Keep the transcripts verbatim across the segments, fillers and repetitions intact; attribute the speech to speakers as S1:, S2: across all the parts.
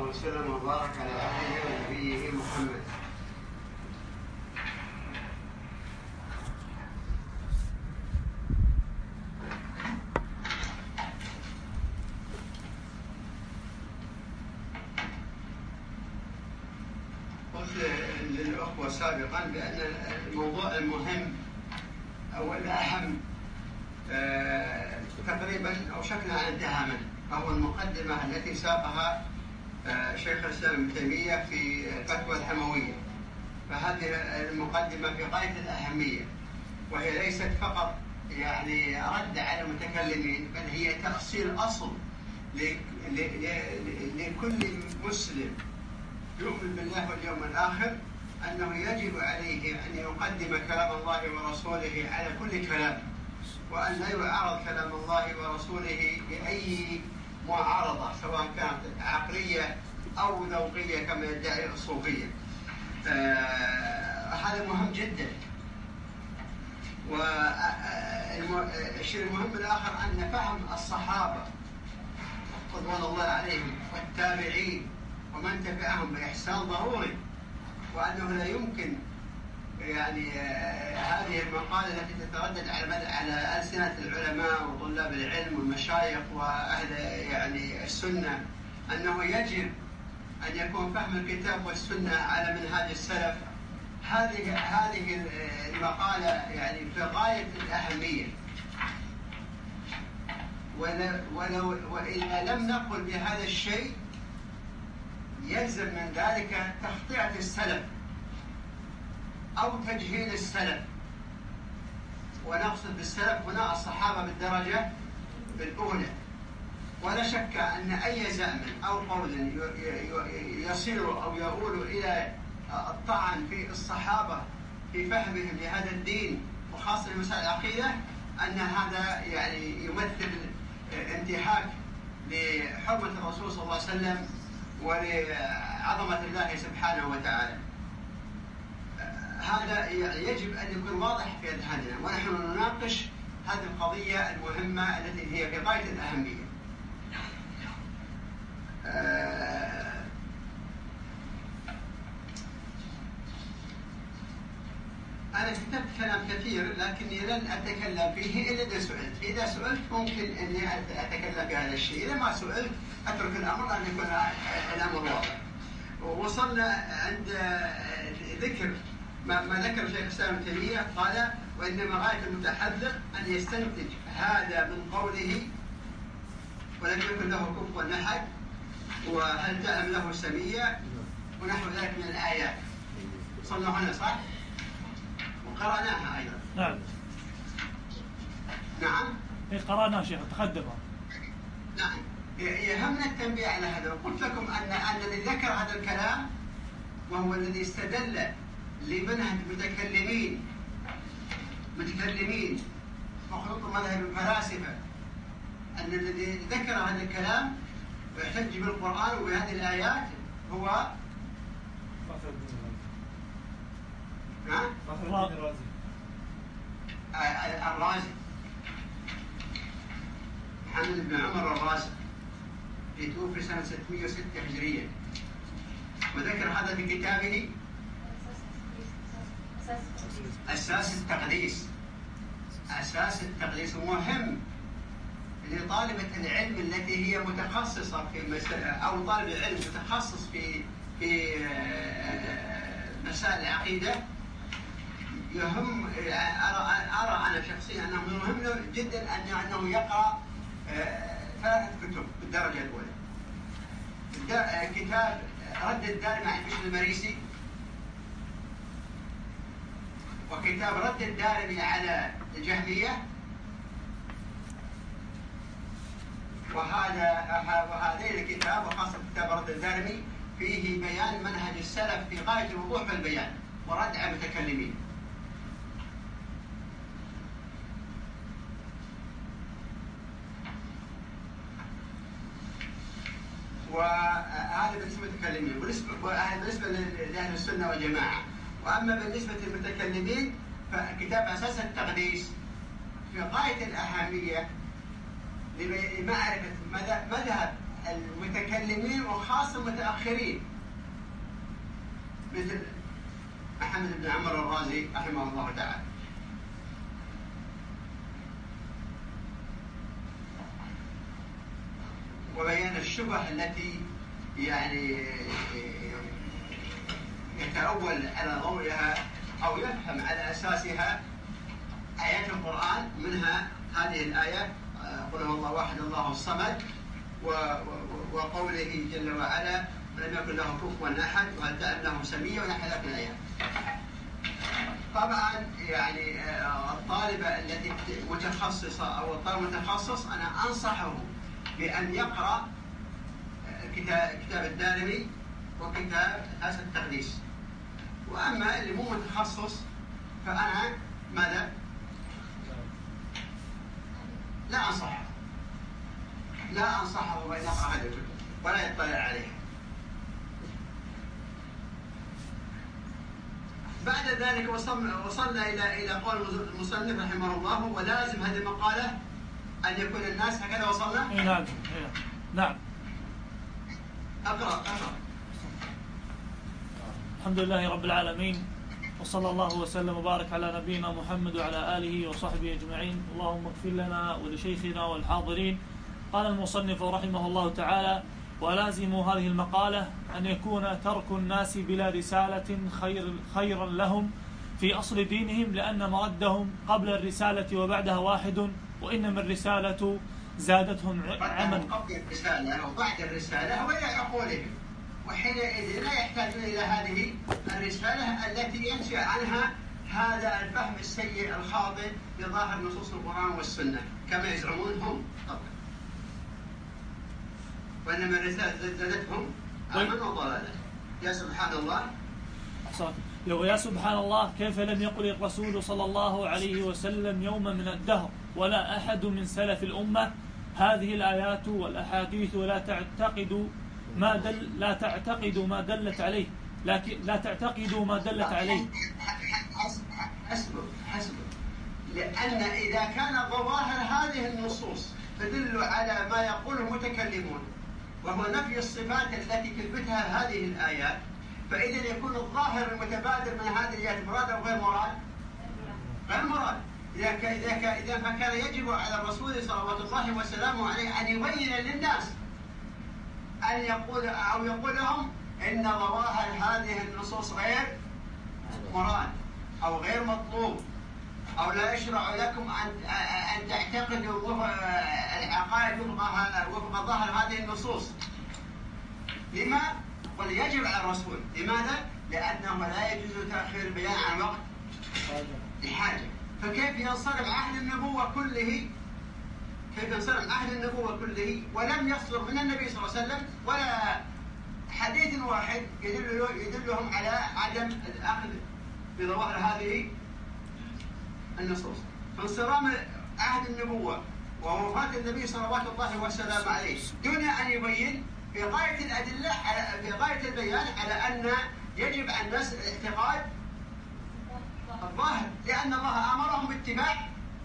S1: وسلم وبارك على عبده ونبيه محمد. قلت للأخوة سابقا بأن الموضوع المهم أو الأهم آه تقريبا أو شكلها انتهى منه، فهو المقدمة التي ساقها آه شيخ الإسلام ابن تيمية في الفتوى الحموية. فهذه المقدمة في غاية الأهمية، وهي ليست فقط يعني رد على المتكلمين، بل هي تأصيل أصل لكل مسلم يؤمن بالله واليوم الآخر، أنه يجب عليه أن يقدم كلام الله ورسوله على كل كلام، وأن لا يعارض كلام الله ورسوله بأي معارضة سواء كانت عقلية أو ذوقية كما يدعي الصوفية. آه هذا مهم جدا. والشيء المهم الآخر أن فهم الصحابة رضوان الله عليهم والتابعين ومن تبعهم بإحسان ضروري، وأنه لا يمكن يعني هذه المقالة التي تتردد على على ألسنة العلماء وطلاب العلم والمشايخ وأهل يعني السنة أنه يجب أن يكون فهم الكتاب والسنة على منهاج السلف. هذه هذه المقالة يعني في غاية الأهمية، ولو وإذا لم نقل بهذا الشيء يلزم من ذلك تخطئة السلف أو تجهيل السلف. ونقصد بالسلف هنا الصحابة بالدرجة الأولى. ولا شك أن أي زعم أو قول يصير أو يؤول إلى الطعن في الصحابة في فهمهم لهذا الدين وخاصة مسائل العقيدة، أن هذا يعني يمثل انتهاك لحرمة الرسول صلى الله عليه وسلم ولعظمة الله سبحانه وتعالى. هذا يجب أن يكون واضح في أذهاننا، ونحن نناقش هذه القضية المهمة التي هي في غاية الأهمية. أنا كتبت كلام كثير لكني لن أتكلم فيه إلا إذا سئلت. إذا سئلت ممكن أني أتكلم بهذا الشيء، إذا ما سئلت أترك الأمر أن يكون الأمر واضح. ووصلنا عند ذكر ما, ما ذكر شيخ الإسلام ابن تيمية، قال: وإنما غاية المتحذر أن يستنتج هذا من قوله ولم يكن له كفوا أحد، وهل تعلم له سمية، ونحو ذلك من الآيات. صلنا هنا صح؟ وقرأناها أيضا.
S2: نعم
S1: نعم
S2: إيه قرأناها شيخ تقدمها.
S1: نعم يهمنا التنبيه على هذا. وقلت لكم أن أن الذي ذكر هذا الكلام وهو الذي استدل لمنهج متكلمين متكلمين مخلوط مذهب الفلاسفة، أن الذي ذكر هذا الكلام ويحتج بالقرآن وبهذه الآيات هو نعم
S2: الرازي
S1: الرازي محمد بن عمر الرازي، توفي سنة ستمائة وستة هجرية، وذكر هذا في كتابه أساس التقديس. أساس التقديس مهم لطالبة العلم التي هي متخصصة في مسألة، أو طالب العلم متخصص في في مسائل العقيدة. يهم أرى أرى أنا شخصيا أنه مهم جدا أنه يقرأ ثلاثة كتب بالدرجة الأولى. كتاب رد الدارمي عن بشر المريسي، وكتاب رد الدارمي على الجهمية، وهذا وهذين الكتاب وخاصة كتاب رد الدارمي فيه بيان منهج السلف في غاية الوضوح والبيان ورد على المتكلمين. وهذا بالنسبة للمتكلمين، بالنسبة لأهل السنة والجماعة. وأما بالنسبة للمتكلمين فكتاب أساس التقديس في غاية الأهمية لمعرفة مذهب المتكلمين وخاصة المتأخرين مثل محمد بن عمر الرازي رحمه الله تعالى. وبيان الشبه التي يعني يتأول على ضوئها أو يفهم على أساسها آيات القرآن، منها هذه الآية قل هو الله واحد الله الصمد، وقوله جل وعلا لم يكن له كفوا أحد وهل تعلمه سميع ونحو ذلك الآيات. طبعا يعني الطالبة التي متخصصة أو الطالب المتخصص أنا أنصحه بأن يقرأ كتاب الدارمي وكتاب أساس التقديس. وأما اللي مو متخصص فأنا ماذا؟ لا أنصحه لا أنصحه بأن يقرأ هذه الكتب ولا يطلع عليها. بعد ذلك وصلنا إلى إلى قول المصنف رحمه الله: ولازم هذه المقالة أن يكون الناس هكذا. وصلنا؟
S2: إيه نعم نعم.
S1: أقرأ أقرأ.
S2: الحمد لله رب العالمين، وصلى الله وسلم وبارك على نبينا محمد وعلى آله وصحبه أجمعين. اللهم اغفر لنا ولشيخنا والحاضرين. قال المصنف رحمه الله تعالى: ولازم هذه المقالة أن يكون ترك الناس بلا رسالة خير خيرا لهم في أصل دينهم، لأن مردهم قبل الرسالة وبعدها واحد، وإنما الرسالة زادتهم عمل.
S1: قبل الرسالة أو بعد الرسالة هو إلى عقولهم، وحينئذ لا يحتاجون إلى هذه الرسالة التي ينشأ عنها هذا الفهم السيء الخاطئ لظاهر نصوص القرآن والسنة كما يزعمون هم طبعا. وإنما الرسالة زادتهم عملا وضلالا. يا سبحان الله.
S2: لو يا سبحان الله، كيف لم يقل الرسول صلى الله عليه وسلم يوما من الدهر ولا أحد من سلف الأمة هذه الآيات والأحاديث ولا تعتقدوا ما دل لا تعتقدوا ما دلت عليه، لكن لا تعتقدوا ما دلت عليه.
S1: حسبه حسبه لأن إذا كان ظواهر هذه النصوص تدل على ما يقوله المتكلمون وهو نفي الصفات التي تثبتها هذه الآيات، فإذا يكون الظاهر المتبادر من هذه الآيات مراد أو غير مراد؟ غير مراد. إذا إذا إذا فكان يجب على الرسول صلوات الله وسلامه عليه أن يبين للناس، أن يقول أو يقول لهم إن ظواهر هذه النصوص غير مراد أو غير مطلوب، أو لا يشرع لكم أن أن تعتقدوا العقائد وفق ظاهر هذه النصوص. لما؟ وليجب على الرسول. لماذا؟ لأنه لا يجوز تأخير البيان عن وقت الحاجة. فكيف ينصرم عهد النبوة كله كيف ينصرم عهد النبوة كله ولم يصدر من النبي صلى الله عليه وسلم ولا حديث واحد يدل يدلهم على عدم الأخذ بظواهر هذه النصوص. فانصرام عهد النبوة ووفاة النبي صلوات الله وسلامه عليه دون أن يبين في غاية الأدلة على في غاية البيان على أن يجب على الناس الاعتقاد الظاهر، لأن الله أمرهم باتباع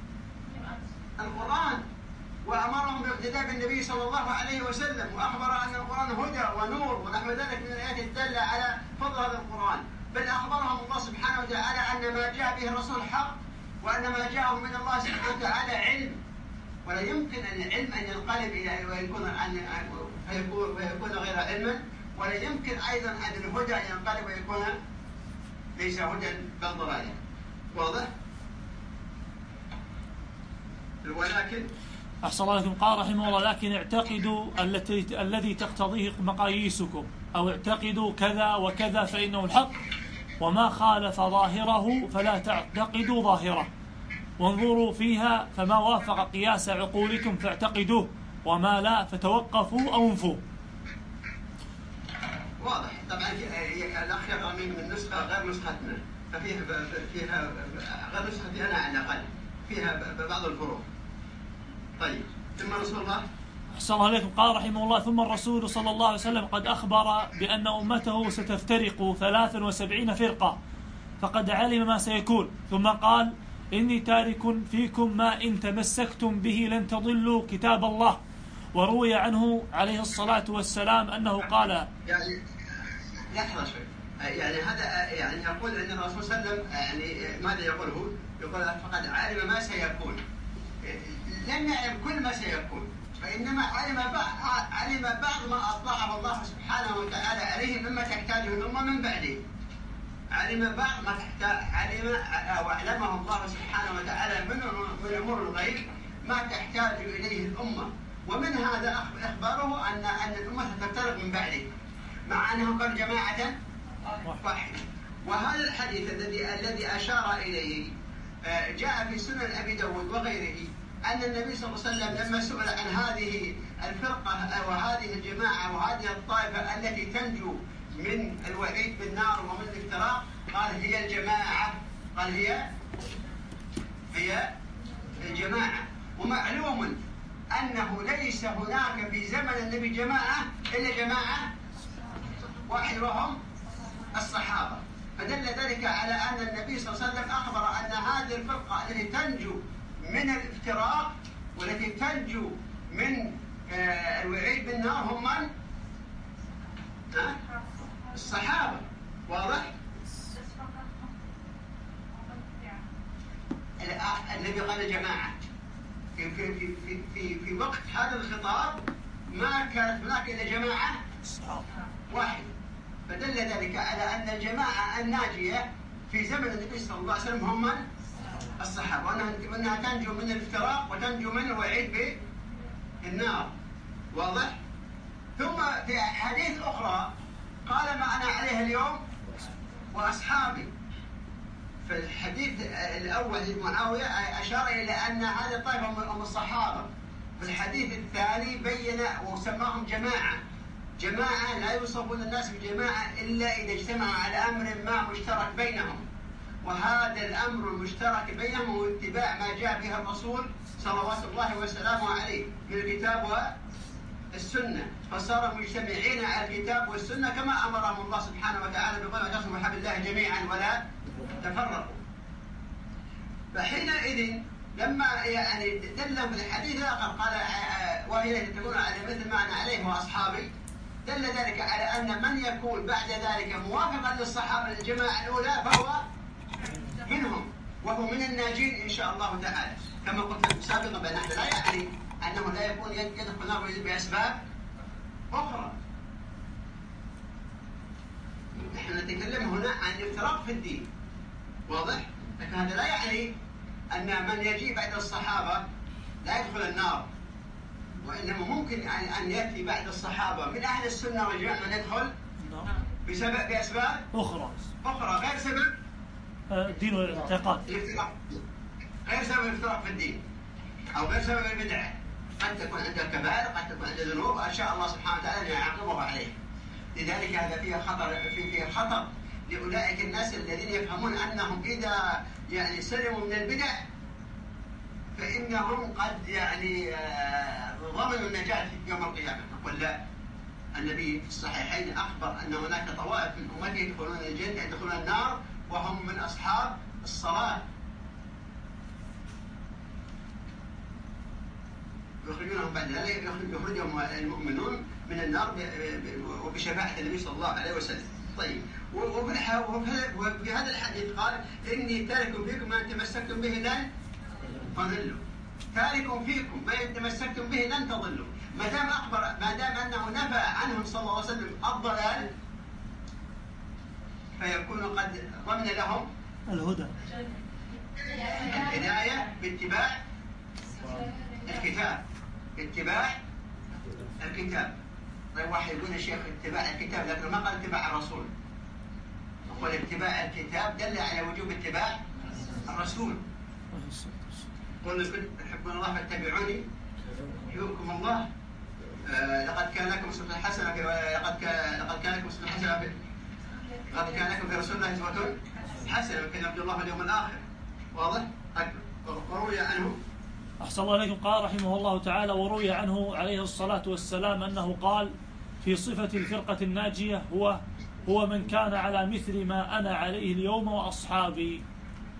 S1: القرآن وأمرهم بالاقتداء بالنبي صلى الله عليه وسلم، وأخبر أن القرآن هدى ونور ونحو ذلك من الآيات الدالة على فضل هذا القرآن. بل أخبرهم الله سبحانه وتعالى أن ما جاء به الرسول حق، وأن ما جاءهم من الله سبحانه وتعالى علم، ولا يمكن أن العلم أن ينقلب إلى ويكون أن ويكون غير علما، ولا يمكن أيضا أن الهدى ينقلب ويكون ليس هدى بل ضلالا. واضح؟ ولكن
S2: أحسن الله لكم. قال رحمه الله: لكن اعتقدوا التي الذي تقتضيه مقاييسكم، أو اعتقدوا كذا وكذا فإنه الحق، وما خالف ظاهره فلا تعتقدوا ظاهره، وانظروا فيها فما وافق قياس عقولكم فاعتقدوه، وما لا فتوقفوا أو انفوا.
S1: واضح. طبعا الأخ يقرأ من نسخة غير نسختنا، ففيها فيها غير نسختي أنا على الأقل فيها بعض الفروق. طيب، ثم رسول الله
S2: أحسن الله عليكم. قال رحمه الله: ثم الرسول صلى الله عليه وسلم قد أخبر بأن أمته ستفترق ثلاثا وسبعين فرقة، فقد علم ما سيكون، ثم قال: إني تارك فيكم ما إن تمسكتم به لن تضلوا كتاب الله وروي عنه عليه الصلاة والسلام أنه قال.
S1: يعني لحظة شوي، يعني هذا يعني يقول أن الرسول صلى الله عليه وسلم يعني ماذا يقوله؟ يقول فقد علم ما سيكون، لم يعلم كل ما سيكون، فإنما علم بعض علم بعض ما أطلعه الله سبحانه وتعالى عليه مما تحتاجه الأمة من بعده. علم بعض ما تحتاج علم وعلمه الله سبحانه وتعالى من من أمور الغيب ما تحتاج إليه الأمة، ومن هذا أخباره أن أن الأمة ستفترق من بعده، مع أنه قال جماعة واحدة. وهذا الحديث الذي الذي أشار إليه جاء في سنن أبي داود وغيره أن النبي صلى الله عليه وسلم لما سئل عن هذه الفرقة وهذه الجماعة وهذه الطائفة التي تنجو من الوعيد بالنار ومن الافتراق قال هي الجماعة، قال هي هي الجماعة. ومعلوم أنه ليس هناك في زمن النبي جماعة إلا جماعة واحد وهم الصحابة، فدل ذلك على أن النبي صلى الله عليه وسلم أخبر أن هذه الفرقة التي تنجو من الافتراق والتي تنجو من الوعيد بالنار هم من؟ الصحابة. واضح؟ النبي قال جماعة في في في في في, في وقت هذا الخطاب ما كانت هناك إلا جماعة واحد، فدل ذلك على أن الجماعة الناجية في زمن النبي صلى الله عليه وسلم هم من؟ الصحابة، وأنها تنجو من الافتراق وتنجو من الوعيد بالنار. واضح؟ ثم في حديث أخرى قال ما أنا عليه اليوم وأصحابي. في الحديث الأول لمعاوية أشار إلى أن هذه الطائفة هم الصحابة، في الحديث الثاني بين وسماهم جماعة. جماعة لا يوصفون الناس بجماعة إلا إذا اجتمعوا على أمر ما مشترك بينهم، وهذا الأمر المشترك بينهم هو اتباع ما جاء به الرسول صلوات الله وسلامه عليه من الكتاب والسنة، فصاروا مجتمعين على الكتاب والسنة كما أمرهم الله سبحانه وتعالى بقول واعتصموا بحبل الله جميعا ولا تفرقوا. فحينئذ لما يعني دلهم بالحديث الآخر قال وهي التي تكون على مثل ما أنا عليه وأصحابي، دل ذلك على أن من يكون بعد ذلك موافقا للصحابة الجماعة الأولى فهو منهم وهو من الناجين إن شاء الله تعالى. كما قلت سابقا بأن هذا لا يعني أنه لا يكون يدخل النار بأسباب أخرى. نحن نتكلم هنا عن الافتراق في الدين، واضح؟ لكن هذا لا يعني أن من يجي بعد الصحابة لا يدخل النار، وإنما ممكن أن يأتي بعد الصحابة من أهل السنة والجماعة من يدخل بسبب بأسباب
S2: أخرى
S1: أخرى غير سبب
S2: الدين والاعتقاد،
S1: الافتراق غير سبب الافتراق في الدين أو غير سبب البدعة. قد تكون عنده كبائر، قد تكون عنده ذنوب أشاء الله سبحانه وتعالى أن يعاقبه عليه. لذلك هذا فيه خطر فيه, فيه خطر لأولئك الناس الذين يفهمون أنهم إذا يعني سلموا من البدع فإنهم قد يعني ضمنوا النجاة يوم القيامة. نقول لا، النبي في الصحيحين أخبر أن هناك طوائف من أمته يدخلون الجنة يدخلون النار وهم من أصحاب الصلاة، يخرجونهم بعد ذلك يخرجهم المؤمنون من النار وبشفاعة النبي صلى الله عليه وسلم. طيب، وفي هذا الحديث قال إني تارك فيكم ما تمسكتم به لن تضلوا. تارك فيكم ما تمسكتم به لن تضلوا. ما دام أخبر ما دام أنه نفى عنهم صلى الله عليه وسلم الضلال فيكون قد ضمن لهم
S2: الهدى
S1: الهداية باتباع الكتاب اتباع الكتاب. طيب واحد يقول الشيخ اتباع الكتاب لكنه ما قال اتباع الرسول. نقول اتباع الكتاب دل على وجوب اتباع الرسول. قل إن كنتم تحبون الله فاتبعوني يحببكم الله. آه لقد كان لكم أسوة حسنة في لقد كان لقد كان لكم أسوة حسنة في لقد كان لكم في رسول الله أسوة حسنة وكان يرجو الله اليوم الآخر. واضح؟ وروي عنه
S2: أحسن الله إليكم قال رحمه الله تعالى وروي عنه عليه الصلاة والسلام أنه قال في صفة الفرقة الناجية هو هو من كان على مثل ما أنا عليه اليوم وأصحابي.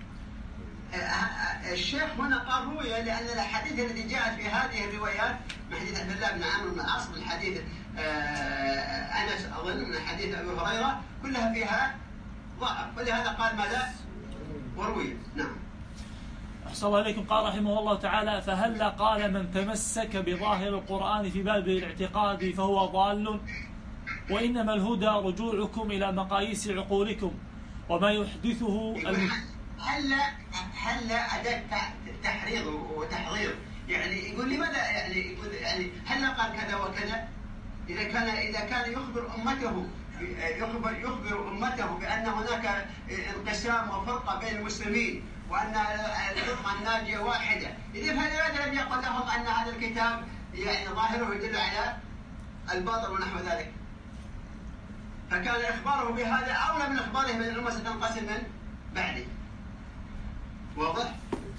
S1: الشيخ هنا قال روي لأن الحديث الذي جاءت في هذه الروايات من حديث عبد الله بن عمرو بن العاص، من حديث أنس أظن، من حديث أبي هريرة، كلها فيها ضعف، ولهذا قال ماذا؟ وروي. نعم.
S2: أحسن الله إليكم. قال رحمه الله تعالى: فهل قال من تمسك بظاهر القرآن في باب الاعتقاد فهو ضال، وإنما الهدى رجوعكم إلى مقاييس عقولكم وما يحدثه الم...
S1: هل هل أداة تحريض وتحضير، يعني يقول لماذا، يعني يقول يعني هل قال كذا وكذا؟ إذا كان إذا كان يخبر أمته يخبر يخبر أمته بأن هناك انقسام وفرقة بين المسلمين وأن الفرقة الناجية واحدة، إذا فلماذا لم يقل لهم أن هذا الكتاب يعني ظاهره يدل على الباطل ونحو ذلك؟ فكان إخباره بهذا أولى من إخباره بأن الأمة ستنقسم من بعده. واضح؟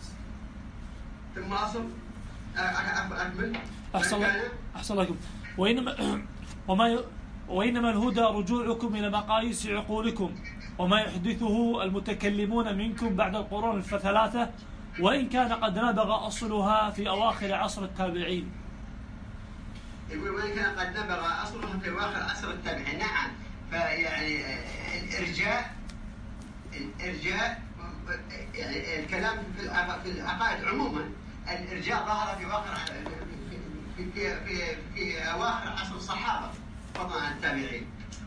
S1: ثم أصل أكمل.
S2: أحسن أحسن لكم. وإنما وما ي... وإنما الهدى رجوعكم إلى مقاييس عقولكم وما يحدثه المتكلمون منكم بعد القرون الثلاثة، وإن كان قد نبغ أصلها في أواخر عصر التابعين.
S1: يقول وإن كان قد نبغ أصلها في أواخر عصر التابعين. نعم. فيعني الإرجاء الإرجاء يعني الكلام في العقائد عموما، الإرجاء ظهر في أواخر في في في, في أواخر عصر الصحابة فضلا عن التابعين.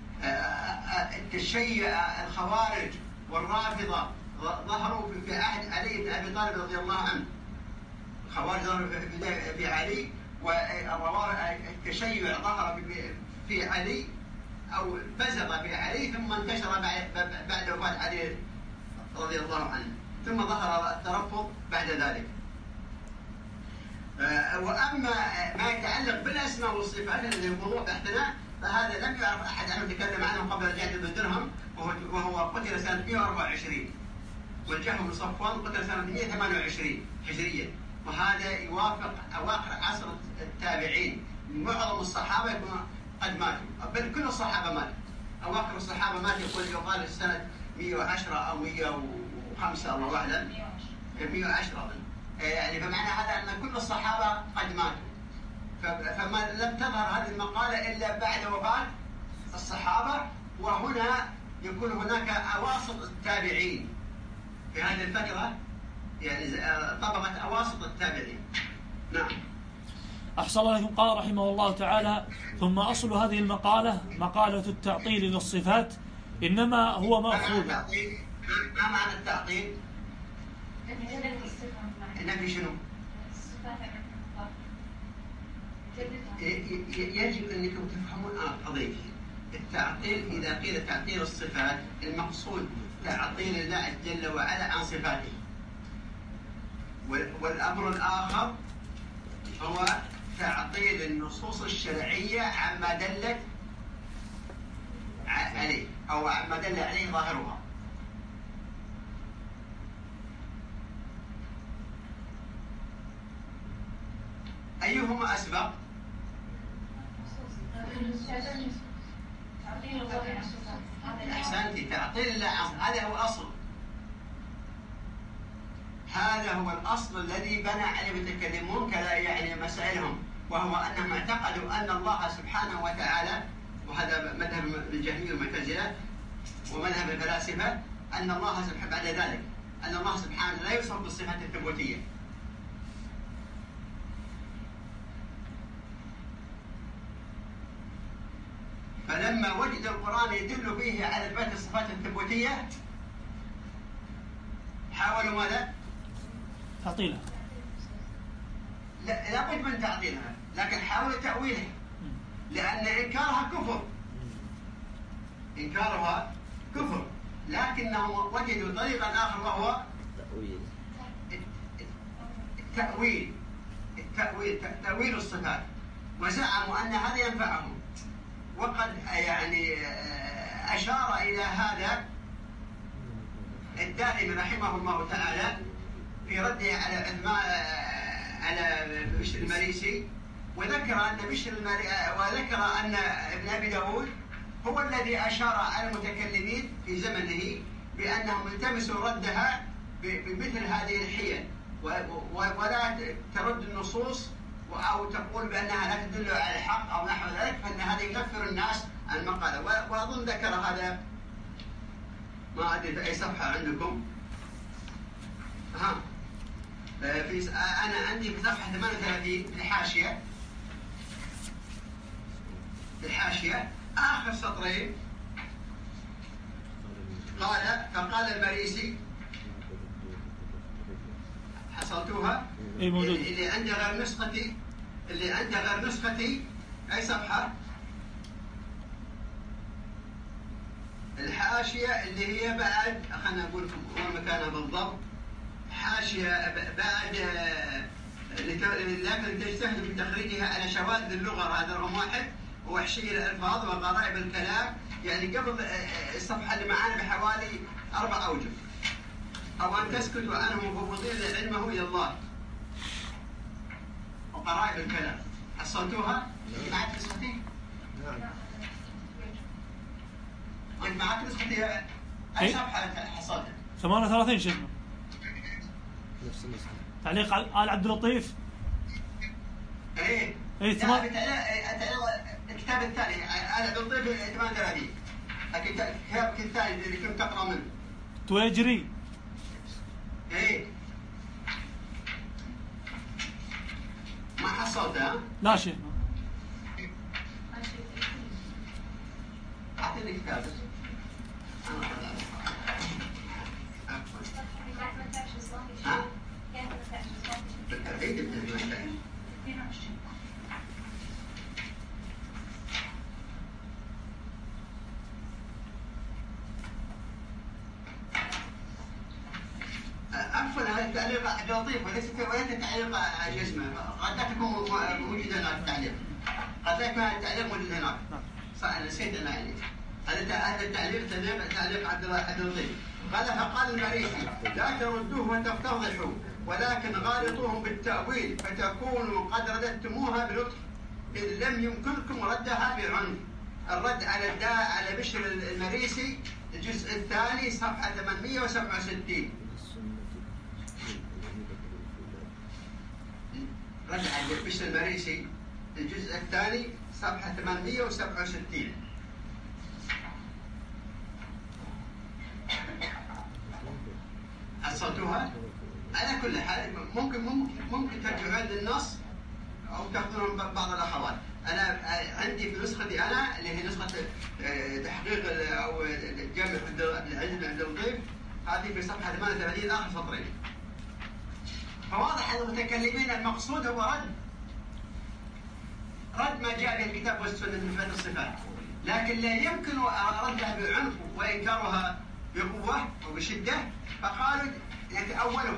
S1: التشيع الخوارج والرافضة ظهروا في عهد علي بن أبي طالب رضي الله عنه. الخوارج ظهروا في علي، والتشيع ظهر في علي أو بزغ في علي، ثم انتشر بعد وفاة علي رضي الله عنه، ثم ظهر الترفض بعد ذلك. وأما ما يتعلق بالأسماء والصفات الذي هو موضوع بحثنا، فهذا لم يعرف أحد عنه تكلم عنه قبل الجعد بن درهم، وهو قتل سنة مئة وأربعة وعشرين، والجهم بن صفوان قتل سنة مئة وثمانية وعشرين هجريا، وهذا يوافق أواخر عصر التابعين. معظم الصحابة يكونوا قد ماتوا، بل كل الصحابة ماتوا. أواخر الصحابة مات يقول يقال سنة مئة وعشرة أو مئة وخمسة الله أعلم، مئة وعشرة يعني، فمعنى هذا أن كل الصحابة قد ماتوا. فما لم تظهر هذه المقالة إلا بعد وفاة الصحابة، وهنا يكون هناك أواسط التابعين في هذه الفترة، يعني طبقة أواسط التابعين. نعم.
S2: أحسن الله لكم. قال رحمه الله تعالى: ثم أصل هذه المقالة مقالة التعطيل للصفات، إنما هو مأخوذ.
S1: ما معنى التعطيل؟ نفي شنو؟ يجب أنكم تفهمون قضية التعطيل. إذا قيل تعطيل الصفات، المقصود تعطيل الله جل وعلا عن صفاته، والأمر الآخر هو تعطيل النصوص الشرعية عما دلت عليه أو عما دل عليه ظاهرها. أيهما أسبق؟ أحسنتي، تعطيل الله عن، هذا هو الأصل، هذا هو الأصل الذي بنى عليه المتكلمون كلا يعني مسائلهم، وهو أنهم اعتقدوا أن الله سبحانه وتعالى، وهذا مذهب الجهمية والمعتزلة ومذهب الفلاسفة، أن الله سبحانه بعد ذلك أن الله سبحانه لا يوصف بالصفات الثبوتية. فلما وجد القرآن يدل فيه على إثبات الصفات الثبوتية، حاولوا ماذا؟
S2: تعطيلها.
S1: لا لا بد من تعطيلها، لكن حاولوا تأويلها، لأن إنكارها كفر، إنكارها كفر، لكنهم وجدوا طريقا آخر وهو التأويل، التأويل تأويل الصفات، وزعموا أن هذا ينفعهم. وقد يعني أشار إلى هذا الدارمي رحمه الله تعالى في رده على عثمان على بشر المريسي، وذكر أن بشر وذكر أن ابن أبي داود هو الذي أشار على المتكلمين في زمنه بأنهم التمسوا ردها بمثل هذه الحيل، ولا ترد النصوص أو تقول بأنها لا تدل على الحق أو نحو ذلك، فإن هذا ينفر الناس عن المقالة. وأظن ذكر هذا، ما أدري في أي صفحة عندكم. ها في أنا عندي في صفحة ثمانية وثلاثين في الحاشية، في الحاشية آخر سطرين قال فقال المريسي، حصلتوها؟
S2: اي موجود.
S1: اللي عنده غير نسختي، اللي عنده غير نسختي أي صفحة؟ الحاشية اللي هي بعد، خلنا أقول لكم وين مكانها بالضبط. حاشية بعد لكن تجتهد في تخريجها على شواذ اللغة، هذا رقم واحد، ووحشية الألفاظ وغرائب الكلام، يعني قبل الصفحة اللي معانا بحوالي أربع أوجه. أو أن تسكتوا عنه مفوضين علمه إلى الله، وغرائب الكلام. حصلتوها؟ معك نسختي؟ نعم. طيب معك نسختي أي صفحة حصلتها؟
S2: ثمانية وثلاثين شيخنا.
S1: نفس النسخة.
S2: تعليق آل عبد اللطيف.
S1: ايه
S2: ايه
S1: ثمان الكتاب الثاني آل عبد اللطيف ثمانية وثلاثين، الكتاب الثاني اللي كنت تقرأ منه.
S2: تويجري.
S1: ايه ما حصلتها؟
S2: لا شيخنا.
S1: أعطيني كتاب. ها؟ بالتأكيد بالتأكيد. عفوا هذا التعليق عبد اللطيف وليس وليس تعليق شو اسمه، قد لا تكون موجودة هناك التعليق، قد لا يكون التعليق موجود هناك. صح نسيت أنا يعني. هذا هذا التعليق تعليق تعليق عبد اللطيف. قال فقال المريسي لا تردوه وتفتضحوا، ولكن غالطوهم بالتأويل فتكونوا قد رددتموها بلطف، إذ لم يمكنكم ردها بعنف. الرد على الداء على بشر المريسي الجزء الثاني صفحة ثمانمئة وسبعة وستين. رد على بشر المريسي الجزء الثاني صفحة ثمانمئة وسبعة وستين. حصلتوها؟ على كل حال ممكن ممكن ممكن ترجعون للنص او تاخذون بعض الاخوات. انا عندي في نسختي انا اللي هي نسخه تحقيق او جمع العلم عند الضيف، هذه في صفحه ثمانية وثلاثين اخر سطرين. فواضح ان المتكلمين المقصود هو رد رد ما جاء به الكتاب والسنه من فهم الصفات، لكن لا يمكن ردها بعنف وانكارها بقوه وبشده، فقالوا يتأولها.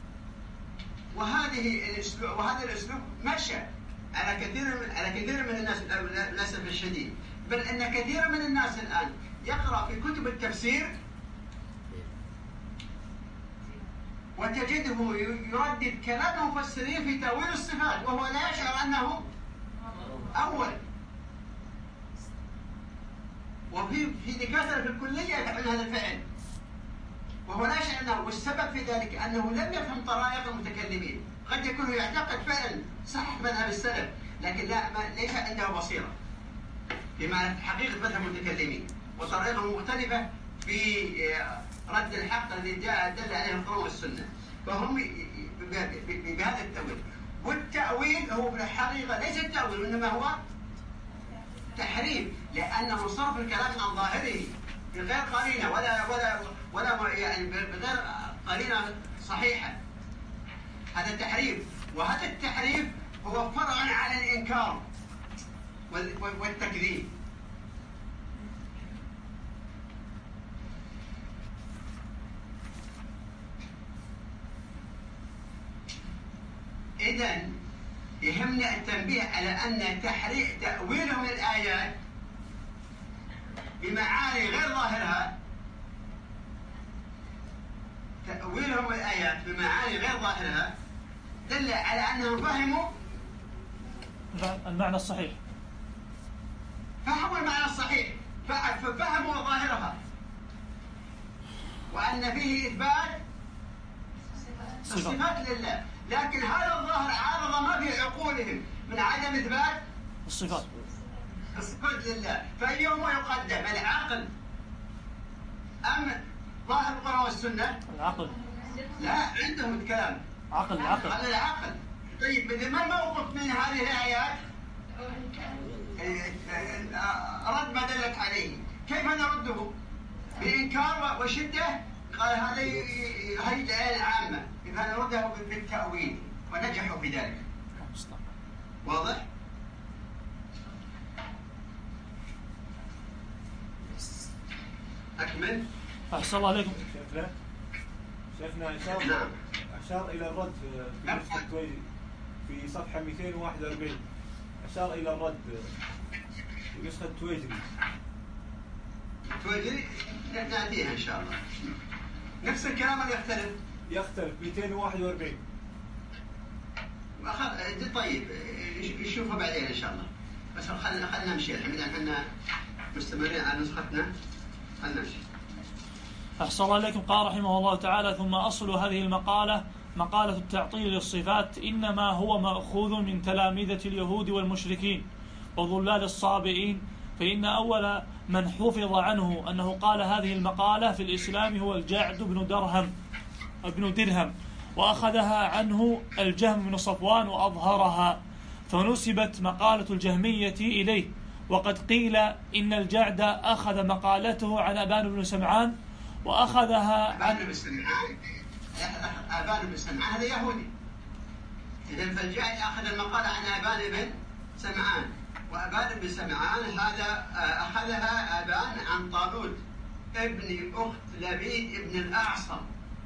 S1: وهذه الاسلوب وهذا الاسلوب مشى على كثير من على كثير من الناس للاسف الشديد، بل ان كثير من الناس الان يقرأ في كتب التفسير وتجده يردد كلام المفسرين في تأويل الصفات وهو لا يشعر انه اول. وفي في دكاتره في الكليه يفعلون هذا الفعل وهو لا يشعر انه، والسبب في ذلك انه لم يفهم طرائق المتكلمين. قد يكون يعتقد فعلا صح مذهب السلف، لكن لا ما ليس عنده بصيره بمعنى حقيقه مذهب المتكلمين وطريقه مختلفه في رد الحق الذي جاء دل عليه القرآن والسنه، فهم بهذا التأويل. والتأويل هو في الحقيقه ليس التأويل انما هو تحريف، لانه صرف الكلام عن ظاهره بغير قرينه ولا ولا ولا يعني بغير قرينه صحيحه. هذا التحريف، وهذا التحريف هو فرع على الانكار والتكذيب. إذن يهمنا التنبيه على أن تحريف تأويلهم للآيات بمعاني غير ظاهرها، تأويلهم الآيات بمعاني غير ظاهرها دل على أنهم فهموا
S2: المعنى الصحيح،
S1: فهموا المعنى الصحيح، ففهموا ظاهرها، وأن فيه إثبات الصفات لله. لكن هذا الظاهر عارض ما في عقولهم من عدم إثبات
S2: الصفات
S1: الصفات لله، فأيهما يقدم العقل أم ظاهر القرآن والسنة؟
S2: العقل.
S1: لا، عندهم الكلام
S2: عقل العقل
S1: على العقل. طيب إذا ما الموقف من هذه الآيات؟ رد ما دلت عليه، كيف نرده؟ بإنكار وشدة؟ قال هذه هي الآية العامة، إذا نرده بالتأويل، ونجحوا في ذلك. واضح؟ أكمل.
S2: أحسن الله عليكم.
S3: شيخنا شيخنا أشار
S1: نعم.
S3: أشار إلى الرد في نسخة التويجري في صفحة مئتين وواحد وأربعين، أشار إلى الرد في نسخة التويجري.
S1: التويجري نأتيها إن شاء الله. نفس الكلام اللي يختلف؟
S3: يختلف مئتين وواحد وأربعين.
S1: طيب نشوفها بعدين إن شاء الله، بس خلنا خلنا نمشي الحين، احنا مستمرين على نسختنا، خلنا نمشي.
S2: أحسن الله عليكم. قال رحمه الله تعالى: ثم أصل هذه المقالة مقالة التعطيل للصفات إنما هو مأخوذ من تلامذة اليهود والمشركين وضلال الصابئين، فإن أول من حفظ عنه أنه قال هذه المقالة في الإسلام هو الجعد بن درهم ابن درهم، وأخذها عنه الجهم بن صفوان وأظهرها، فنسبت مقالة الجهمية إليه. وقد قيل إن الجعد أخذ مقالته عن أبان بن سمعان وأخذها
S1: أبان بن سمعان. أبان بن سمعان هذا يهودي، إذن فالجعد أخذ المقالة عن أبان بن سمعان، وأبان بن سمعان هذا أخذها أبان عن طالوت ابن أخت لبيد ابن الأعصم،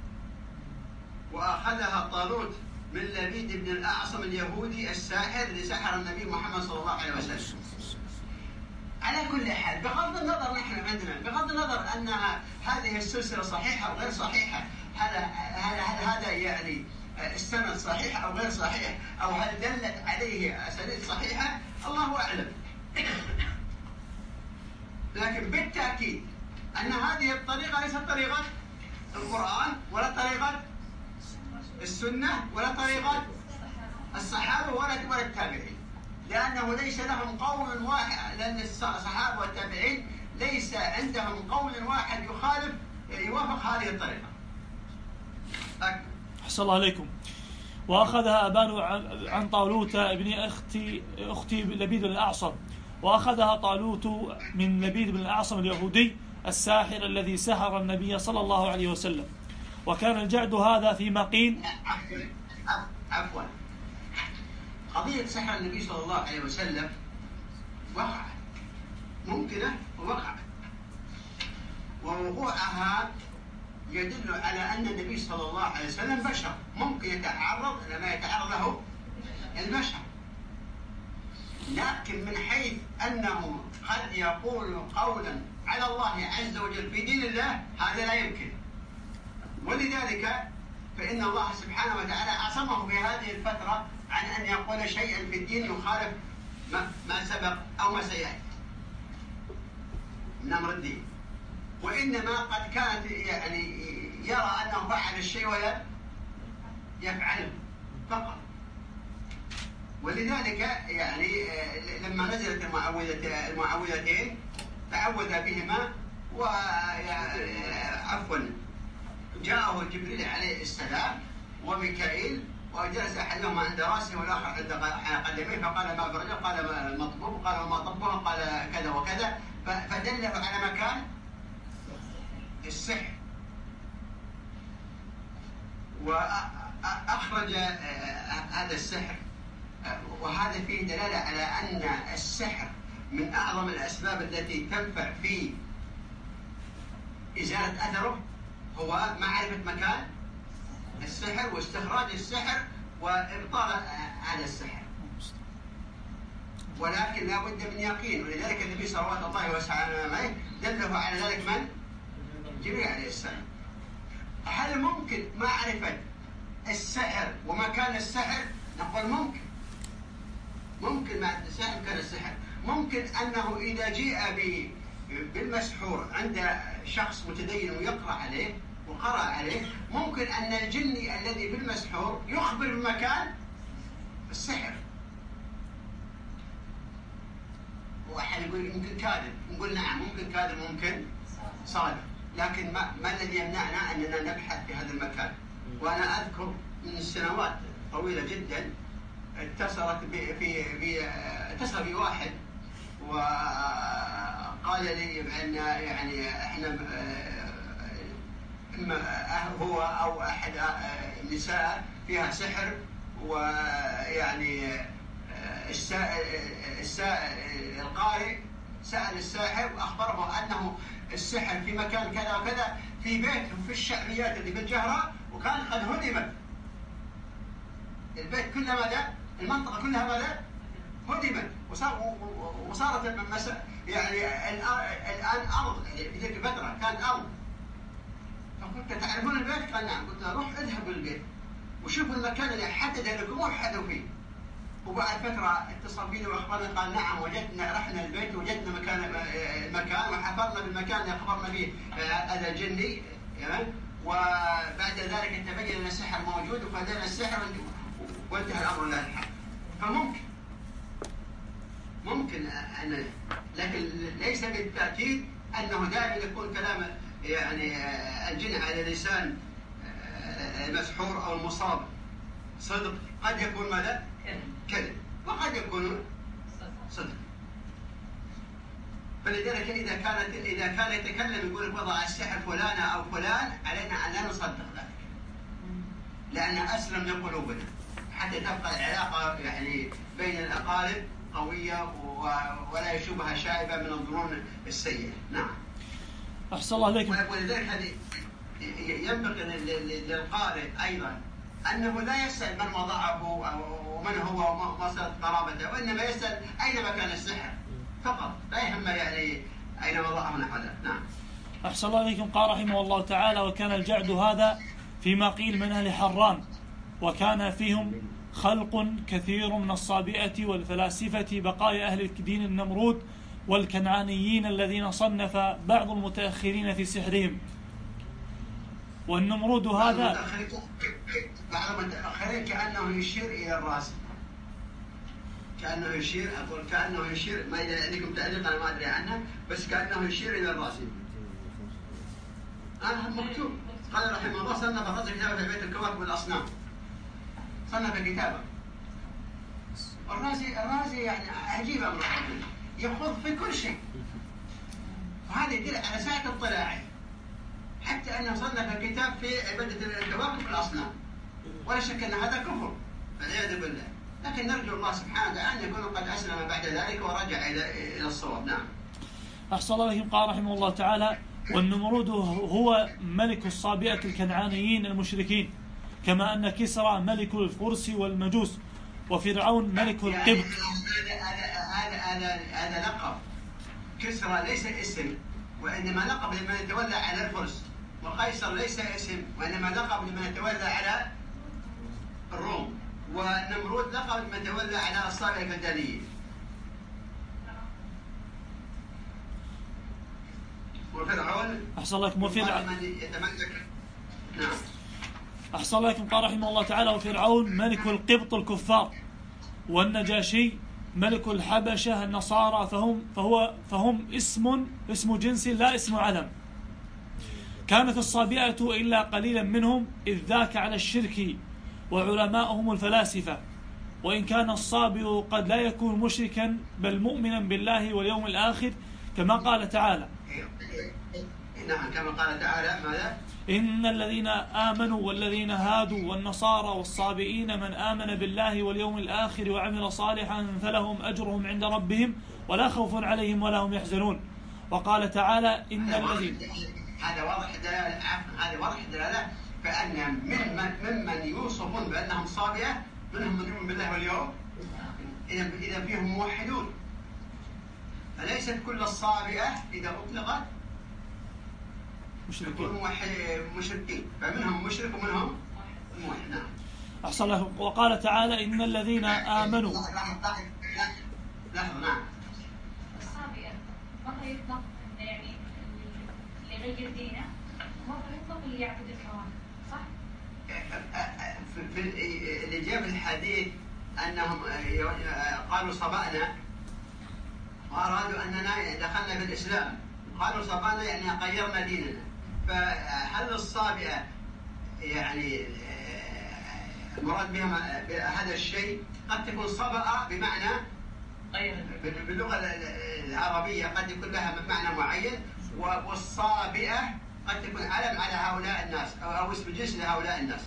S1: وأخذها طالوت من لبيد ابن الأعصم اليهودي الساحر اللي سحر النبي محمد صلى الله عليه وسلم. على كل حال، بغض النظر نحن عندنا بغض النظر أنها هذه السلسلة صحيحة أو غير صحيحة، هل هل هذا يعني السند صحيح أو غير صحيح، أو هل دلت عليه أسانيد صحيحة، الله أعلم. لكن بالتأكيد أن هذه الطريقة ليست طريقة القرآن ولا طريقة السنة ولا طريقة الصحابة ولا ولا التابعين، لأنه ليس لهم قول واحد، لأن الصحابة والتابعين ليس عندهم قول واحد يخالف يوافق هذه الطريقة.
S2: أحسن الله عليكم. وأخذها أبان عن طالوت ابن أختي أختي لبيد بن الأعصم، وأخذها طالوت من لبيد بن الأعصم اليهودي الساحر الذي سحر النبي صلى الله عليه وسلم. وكان الجعد هذا فيما قيل.
S1: عفوا، قضية سحر النبي صلى الله عليه وسلم وقعت، ممكنة ووقعت، ووقوعها يدل على أن النبي صلى الله عليه وسلم بشر، ممكن يتعرض لما يتعرض له البشر، لكن من حيث أنه قد يقول قولا على الله عز وجل في دين الله هذا لا يمكن. ولذلك فإن الله سبحانه وتعالى عصمه في هذه الفترة عن أن يقول شيئا في الدين يخالف ما, ما سبق أو ما سيأتي من أمر الدين، وإنما قد كانت يعني يرى أنه فعل الشيء ولا يفعله فقط. ولذلك يعني لما نزلت المعوذتين تعوذ بهما، وعفوا جاءه جبريل عليه السلام وميكائيل، وجلس أحدهما عند رأسه والآخر عند قدميه، فقال ما برجه، قال ما المطلوب، قال وما طبه، قال كذا وكذا، فدله على مكان السحر. وأخرج هذا السحر، وهذا فيه دلالة على أن السحر من أعظم الأسباب التي تنفع في إزالة أثره هو معرفة مكان السحر واستخراج السحر وإبطال هذا السحر، ولكن لا بد من يقين. ولذلك النبي صلوات الله وسلامه عليه دله على ذلك من؟ جبريل عليه السلام. هل ممكن معرفة السحر ومكان السحر؟ نقول ممكن، ممكن مع السحر مكان السحر. ممكن أنه إذا جيء بالمسحور عند شخص متدين ويقرأ عليه وقرأ عليه، ممكن أن الجني الذي بالمسحور يخبر بمكان السحر. واحد يقول يمكن كاذب، نقول نعم ممكن كاذب ممكن صادق، لكن ما, ما الذي يمنعنا أننا نبحث في هذا المكان. وأنا أذكر من السنوات طويلة جدا اتصلت في في اتصل بي واحد وقال لي بأن يعني احنا هو او احد النساء فيها سحر، ويعني القارئ سأل الساحر واخبره انه السحر في مكان كذا وكذا في بيتهم في الشعبيات اللي في الجهراء، وكان قد هدمت البيت كله، ماذا؟ المنطقة كلها ماذا؟ هدمت، وصار وصارت المس... يعني الآن أرض، يعني في ذيك الفترة كانت أرض. فقلت تعرفون البيت؟ قال نعم. قلت روح اذهبوا للبيت وشوفوا المكان اللي حدد لكم وحدوا فيه. وبعد فترة اتصل بينا وأخبرنا قال نعم وجدنا، رحنا البيت وجدنا مكان مكان وحفرنا بالمكان اللي أخبرنا به هذا الجني، وبعد ذلك تبين أن السحر موجود وفدينا السحر وانتهى الأمر لا الحق. فممكن ممكن أن، لكن ليس بالتأكيد أنه دائما يكون كلام يعني الجن على لسان المسحور أو المصاب صدق، قد يكون ماذا؟ كذب، وقد يكون صدق. فلذلك إذا كانت إذا كان يتكلم يقول وضع السحر فلانة أو فلان، علينا أن لا نصدق ذلك، لأن أسلم لقلوبنا حتى تبقى العلاقة يعني بين الأقارب قوية ولا يشوبها شائبة من الظنون السيئة. نعم.
S2: أحسن الله عليكم.
S1: ولذلك هذه ينبغي للقارئ أيضا أنه لا يسأل من وضعه ومن هو ومصدر قرابته، وإنما يسأل أين مكان السحر فقط، لا يهم يعني أين وضعه نحو ذلك. نعم.
S2: أحسن الله عليكم. قال رحمه الله تعالى: وكان الجعد هذا فيما قيل من أهل حران، وكان فيهم خلق كثير من الصابئة والفلاسفة بقايا أهل دين النمرود والكنعانيين الذين صنف بعض المتأخرين في سحرهم. والنمرود هذا
S1: بعض المتأخرين كأنه يشير إلى الراس، كأنه يشير، أقول كأنه يشير، ما إذا عندكم تعليق أنا ما أدري عنه، بس كأنه يشير إلى الراس. أنا مكتوب قال رحمه الله صنف الرجل كتابة في بيت الكواكب والأصنام، صنف كتابة. الرازي الرازي يعني عجيب أمر ربنا، يخوض في كل شيء، وهذا يدل على سعة اطلاعه، حتى أنه صنف كتاب في عبادة الكواكب والأصنام، ولا شك أن هذا كفر والعياذ بالله. لكن نرجو الله سبحانه وتعالى أن يكون قد أسلم بعد ذلك ورجع إلى إلى الصواب. نعم.
S2: أحسن الله عليكم. قال رحمه الله تعالى: والنمرود هو ملك الصابئة الكنعانيين المشركين، كما أن كسرى ملك الفرس والمجوس، وفرعون ملك القبط.
S1: هذا هذا هذا لقب. كسرى ليس اسم، وإنما لقب لمن يتولى على الفرس، وقيصر ليس اسم، وإنما لقب لمن يتولى على الروم، ونمرود لقب لمن يتولى على الصابئة الكلدانيين. وفرعون
S2: أحسن الله عليكم. وفرعون
S1: نعم.
S2: أحسن الله عليكم. قال رحمه الله تعالى: وفرعون ملك القبط الكفار، والنجاشي ملك الحبشة النصارى، فهم فهو فهم اسم اسم جنس لا اسم علم. كانت الصابئة إلا قليلا منهم إذ ذاك على الشرك، وعلماؤهم الفلاسفة، وإن كان الصابئ قد لا يكون مشركا بل مؤمنا بالله واليوم الآخر، كما قال تعالى:
S1: نعم كما قال تعالى ماذا؟
S2: إن الذين آمنوا والذين هادوا والنصارى والصابئين من آمن بالله واليوم الآخر وعمل صالحا فلهم أجرهم عند ربهم ولا خوف عليهم ولا هم يحزنون. وقال تعالى: إن الذين
S1: هذا واضح الدلالة، هذا واضح الدلالة فأن ممن ممن يوصفون بأنهم صابئة منهم من يؤمن بالله واليوم، إذا إذا فيهم موحدون، فليست كل الصابئة إذا أطلقت
S2: مشركين
S1: مشركين، فمنهم مشرك ومنهم موحد. نعم.
S2: أحسن الله. وقال تعالى: إن الذين آمنوا.
S1: لحظة. نعم.
S4: الصابئة مرة يطلق يعني لغير دينه المرأة يطلق اللي يعبد الكواكب، صح؟
S1: في اللي جاء في الحديث أنهم قالوا صبأنا وأرادوا أننا دخلنا في الإسلام، قالوا صبأنا يعني غيرنا ديننا. فهل الصابئة يعني مراد بها هذا الشيء؟ قد تكون صبأ بمعنى باللغة العربية قد يكون لها معنى معين، والصابئة قد تكون علم على هؤلاء الناس أو اسم جنس لهؤلاء الناس.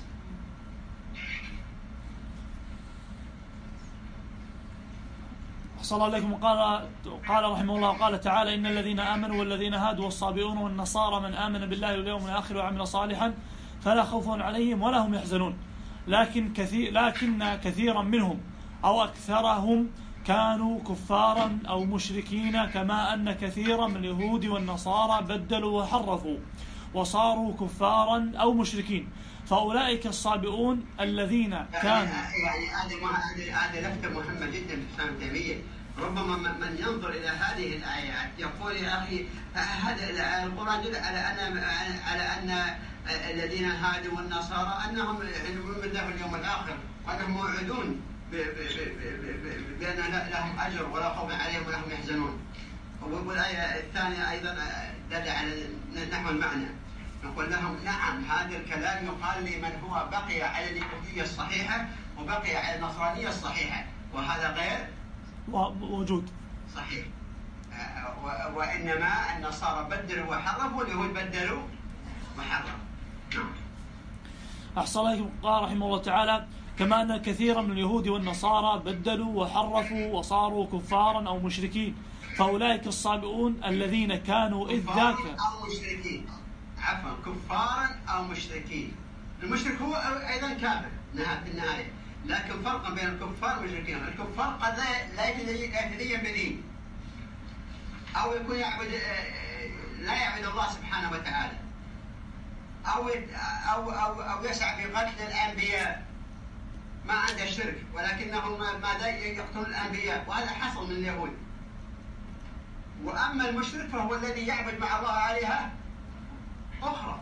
S2: صلى الله عليكم. قال قال رحمه الله قال تعالى: إن الذين آمنوا والذين هادوا والصابئون والنصارى من آمن بالله واليوم الآخر وعمل صالحا فلا خوف عليهم ولا هم يحزنون. لكن كثير لكن كثيرا منهم أو أكثرهم كانوا كفارا أو مشركين، كما أن كثيرا من اليهود والنصارى بدلوا وحرفوا وصاروا كفارا أو مشركين. فأولئك الصابئون الذين كانوا
S1: يعني هذه هذه لفتة مهمة جدا في الإسلام تيمية. ربما من ينظر إلى هذه الآيات يقول يا أخي هذا القرآن يدل على أن على أن الذين هادوا والنصارى أنهم يؤمنون بالله واليوم الآخر وأنهم موعدون بأن لهم أجر ولا خوف عليهم ولا هم يحزنون. والآية الثانية أيضا دل على نحو المعنى، نقول لهم نعم هذا الكلام يقال لمن هو بقي على اليهودية الصحيحة وبقي على النصرانية الصحيحة، وهذا غير
S2: موجود
S1: صحيح. وإنما النصارى بدلوا وحرفوا واليهود بدلوا وحرفوا. نعم.
S2: أحسن الله. قال رحمه الله تعالى: كما أن كثيرا من اليهود والنصارى بدلوا وحرفوا وصاروا كفارا أو مشركين. فأولئك الصابئون الذين كانوا إذ ذاك
S1: أو مشركين عفوا كفارا أو مشركين. المشرك هو أيضا كافر في النهاية، لكن فرقا بين الكفار والمشركين. الكفار قد لا يتدين بدين أو يكون يعبد لا يعبد الله سبحانه وتعالى أو أو أو أو يسعى في قتل الأنبياء، ما عنده شرك ولكنه ماذا يقتل الأنبياء، وهذا حصل من اليهود. وأما المشرك فهو الذي يعبد مع الله آلهة أخرى.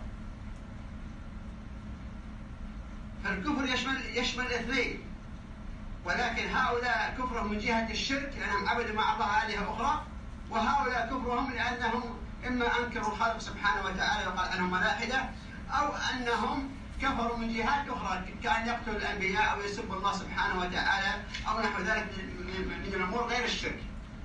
S1: فالكفر يشمل يشمل الاثنين، ولكن هؤلاء كفرهم من جهة الشرك لأنهم عبدوا مع الله آلهة أخرى، وهؤلاء كفرهم لأنهم إما أنكروا الخالق سبحانه وتعالى وقال أنهم ملاحدة، أو أنهم كفروا من جهات أخرى كأن يقتلوا الأنبياء أو يسبوا الله سبحانه وتعالى أو نحو ذلك من الأمور غير الشرك.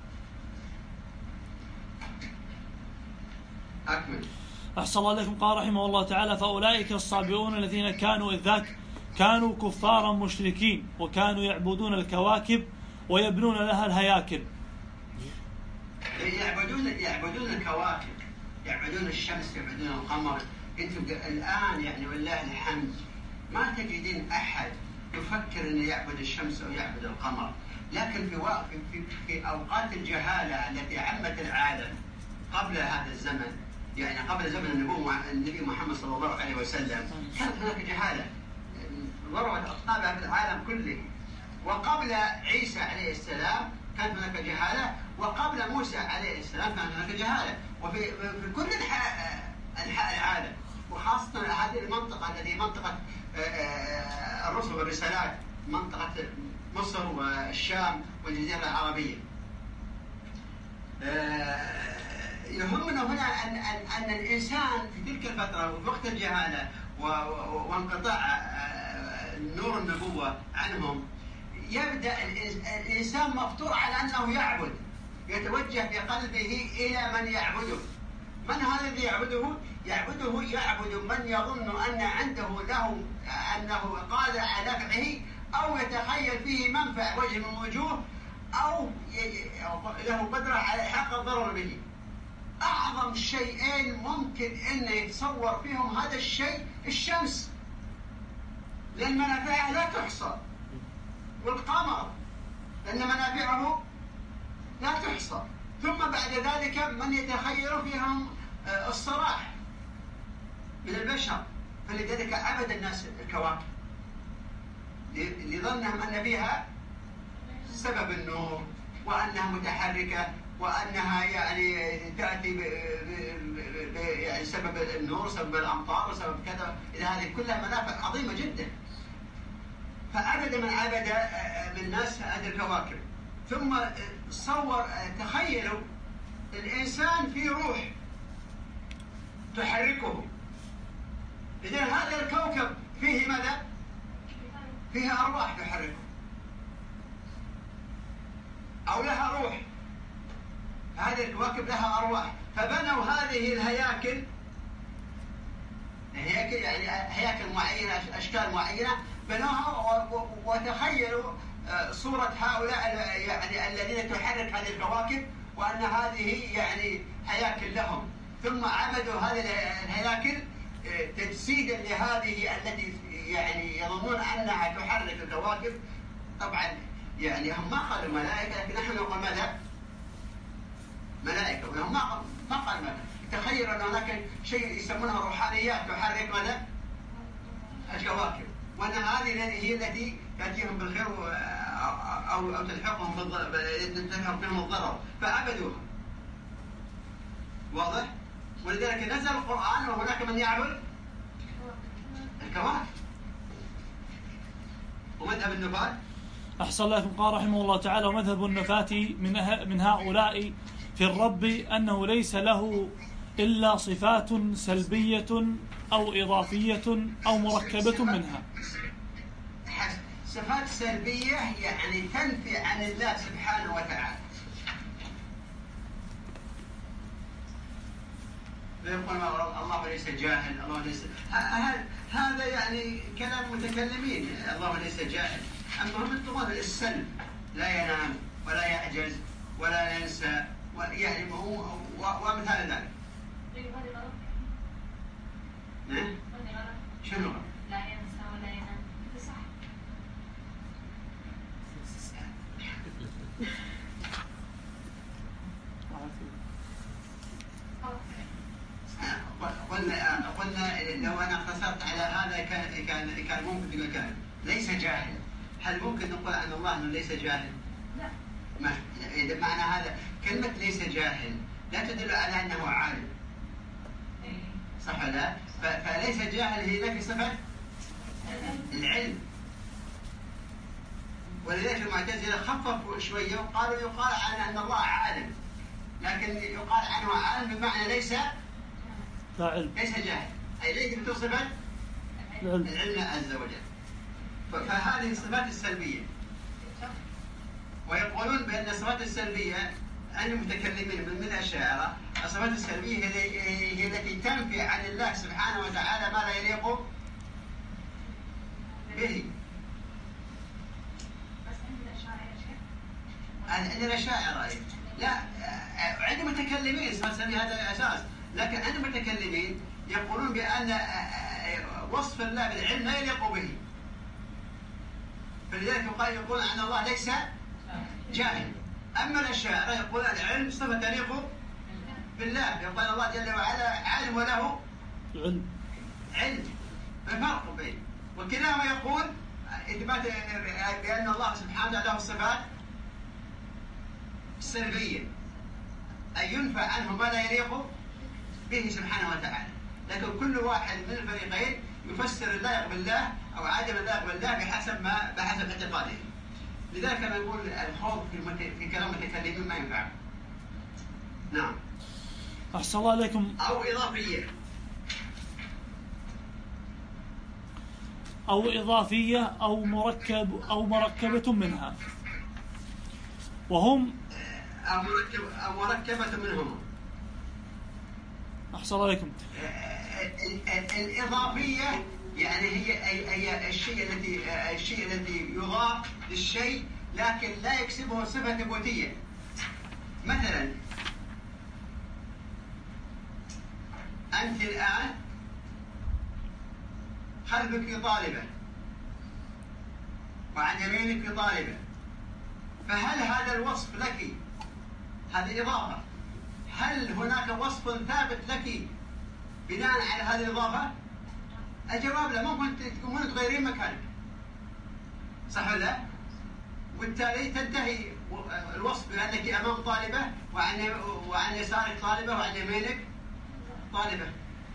S1: أكمل.
S2: أحسن الله عليكم. قال رحمه الله تعالى: فأولئك الصابئون الذين كانوا إذ ذاك كانوا كفارا مشركين وكانوا يعبدون الكواكب ويبنون لها الهياكل.
S1: يعبدون يعبدون الكواكب، يعبدون الشمس، يعبدون القمر. انتم الآن يعني والله الحمد ما تجدين أحد يفكر أنه يعبد الشمس أو يعبد القمر. لكن في في في أوقات الجهالة التي عمت العالم قبل هذا الزمن، يعني قبل زمن النبوة النبي محمد صلى الله عليه وسلم، كانت هناك جهالة ضربت أصحابها في العالم كله. وقبل عيسى عليه السلام كانت هناك جهالة، وقبل موسى عليه السلام كانت هناك جهالة، وفي في كل أنحاء العالم، وخاصة هذه المنطقة التي منطقة الرسل والرسالات، منطقة مصر والشام والجزيرة العربية. يهمنا هنا أن أن أن الإنسان في تلك الفترة وفي وقت الجهالة وانقطاع نور النبوة عنهم، يبدأ الإنسان مفطور على أنه يعبد، يتوجه بقلبه إلى من يعبده. من هذا الذي يعبده؟ يعبده يعبد من يظن أن عنده له أنه قادر على نفعه، أو يتخيل فيه منفع وجه من وجوه، أو له قدرة على إحاطة الضرر به. أعظم شيئين ممكن أن يتصور فيهم هذا الشيء الشمس، لأن منافعها لا تحصى، والقمر لأن منافعه لا تحصى. ثم بعد ذلك من يتخيل فيهم الصلاح من البشر، فلذلك عبد الناس الكواكب لظنهم أن فيها سبب النور، وأنها متحركة، وأنها يعني تأتي سبب النور، سبب الأمطار، وسبب كذا، إلى هذه كلها منافع عظيمة جدا. فعبد من عبد من الناس هذه الكواكب، ثم صور، تخيلوا الإنسان فيه روح تحركه. إذن هذا الكوكب فيه ماذا؟ فيه أرواح تحركه أو لها روح. هذه الكواكب لها أرواح، فبنوا هذه الهياكل، هياكل يعني هياكل معينة، أشكال معينة بنوها، وتخيلوا صورة هؤلاء يعني الذين تحرك هذه الكواكب، وأن هذه يعني هياكل لهم، ثم عمدوا هذه الهياكل تجسيدا لهذه التي يعني يظنون أنها تحرك الكواكب. طبعا يعني هم ما قالوا ملائكة، لكن نحن نقول ماذا؟ ملائكة، وهم ما ما قال ماذا. تخيل أن هناك شيء يسمونها روحانيات تحرك ماذا؟ الكواكب، وأن هذه هي التي تأتيهم بالخير أو أو تلحقهم بالضرر، تلحق بهم الضرر، فعبدوها. واضح؟ ولذلك نزل القرآن وهناك من يعبد الكواكب. ومذهب النفاة
S2: أحسن الله لكم. قال رحمه الله تعالى: ومذهب النفاة من من هؤلاء في الرب أنه ليس له إلا صفات سلبية أو إضافية أو مركبة منها.
S1: صفات سلبية يعني تنفي عن الله سبحانه وتعالى. يقول الله ليس جاهل، الله ليس، هذا يعني كلام متكلمين، الله ليس جاهل. أما هم يطلبون السلب، لا ينام ولا يعجز ولا ينسى، يعني هو ومثال ذلك. نعم؟ شنو؟
S4: لا ينسى ولا ينام، صح؟
S1: قلنا قلنا لو انا اقتصرت على هذا كان كان كان ممكن تقول كان ليس جاهل. هل ممكن نقول عن الله انه ليس جاهل؟
S4: لا.
S1: ما اذا معنى هذا كلمه ليس جاهل لا تدل على انه عالم. صح ولا لا؟ فليس جاهل هي نفي صفه العلم. ولذلك المعتزله خففوا شويه وقالوا يقال عن ان الله عالم، لكن يقال عنه عالم بمعنى ليس
S2: علم،
S1: ليس جاهل، أي ليس بصفة العلم عز وجل. فهذه الصفات السلبية. ويقولون بأن الصفات السلبية عند المتكلمين من الأشاعرة، الصفات السلبية هي التي تنفي عن الله سبحانه وتعالى ما لا يليق به. عند الأشاعرة لا، عند المتكلمين الصفات السلبية هذا أساس، لكن عند المتكلمين يقولون بأن وصف الله بالعلم لا يليق به، فلذلك يقال يقول أن الله ليس جاهل. أما الأشاعرة يقول العلم صفة تليق بالله، يقول الله جل وعلا عالم وله
S2: علم.
S1: علم، فالفرق بين، وكلاهما يقول إثبات بأن الله سبحانه وتعالى له الصفات السلبية، أن ينفى عنه ما لا يليق به سبحانه وتعالى. لكن كل واحد من الفريقين يفسر اللائق بالله أو عدم اللائق بالله بحسب ما بحسب اعتقاده. لذلك أنا أقول الخوض في, المت... في كلام المتكلمين ما ينفع. نعم.
S2: أحسن الله عليكم.
S1: أو إضافية.
S2: أو إضافية أو مركب أو مركبة منها، وهم
S1: أو مركب أو مركبة منهم.
S2: أحسن الله عليكم.
S1: الإضافية يعني هي هي الشيء الذي الشيء الذي يضاف للشيء لكن لا يكسبه صفة ثبوتية. مثلا أنت الآن خلفك طالبة وعن يمينك طالبة، فهل هذا الوصف لك هذه إضافة؟ هل هناك وصف ثابت لك بناء على هذه الإضافة؟ الجواب لا، ممكن تكونون تغيرين مكانك، صح ولا لا؟ وبالتالي تنتهي الوصف بأنك أمام طالبة وعن وعن يسارك طالبة وعن يمينك طالبة.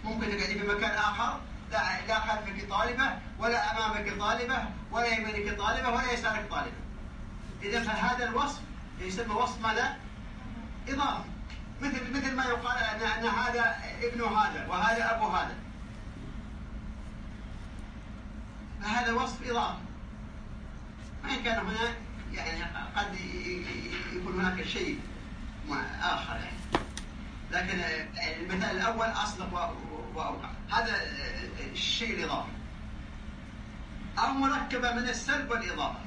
S1: ممكن تقعدين في مكان آخر لا لا خلفك طالبة ولا أمامك طالبة ولا يمينك طالبة ولا يسارك طالبة. إذا فهذا الوصف يسمى وصف ماذا؟ إضافي. مثل مثل ما يقال أن أن هذا ابن هذا وهذا أبو هذا. فهذا وصف إضافي. وإن كان هنا يعني قد يكون هناك شيء آخر يعني. لكن المثال الأول أصلح وأوقع. هذا الشيء الإضافي. أو مركبة من السلب والإضافة.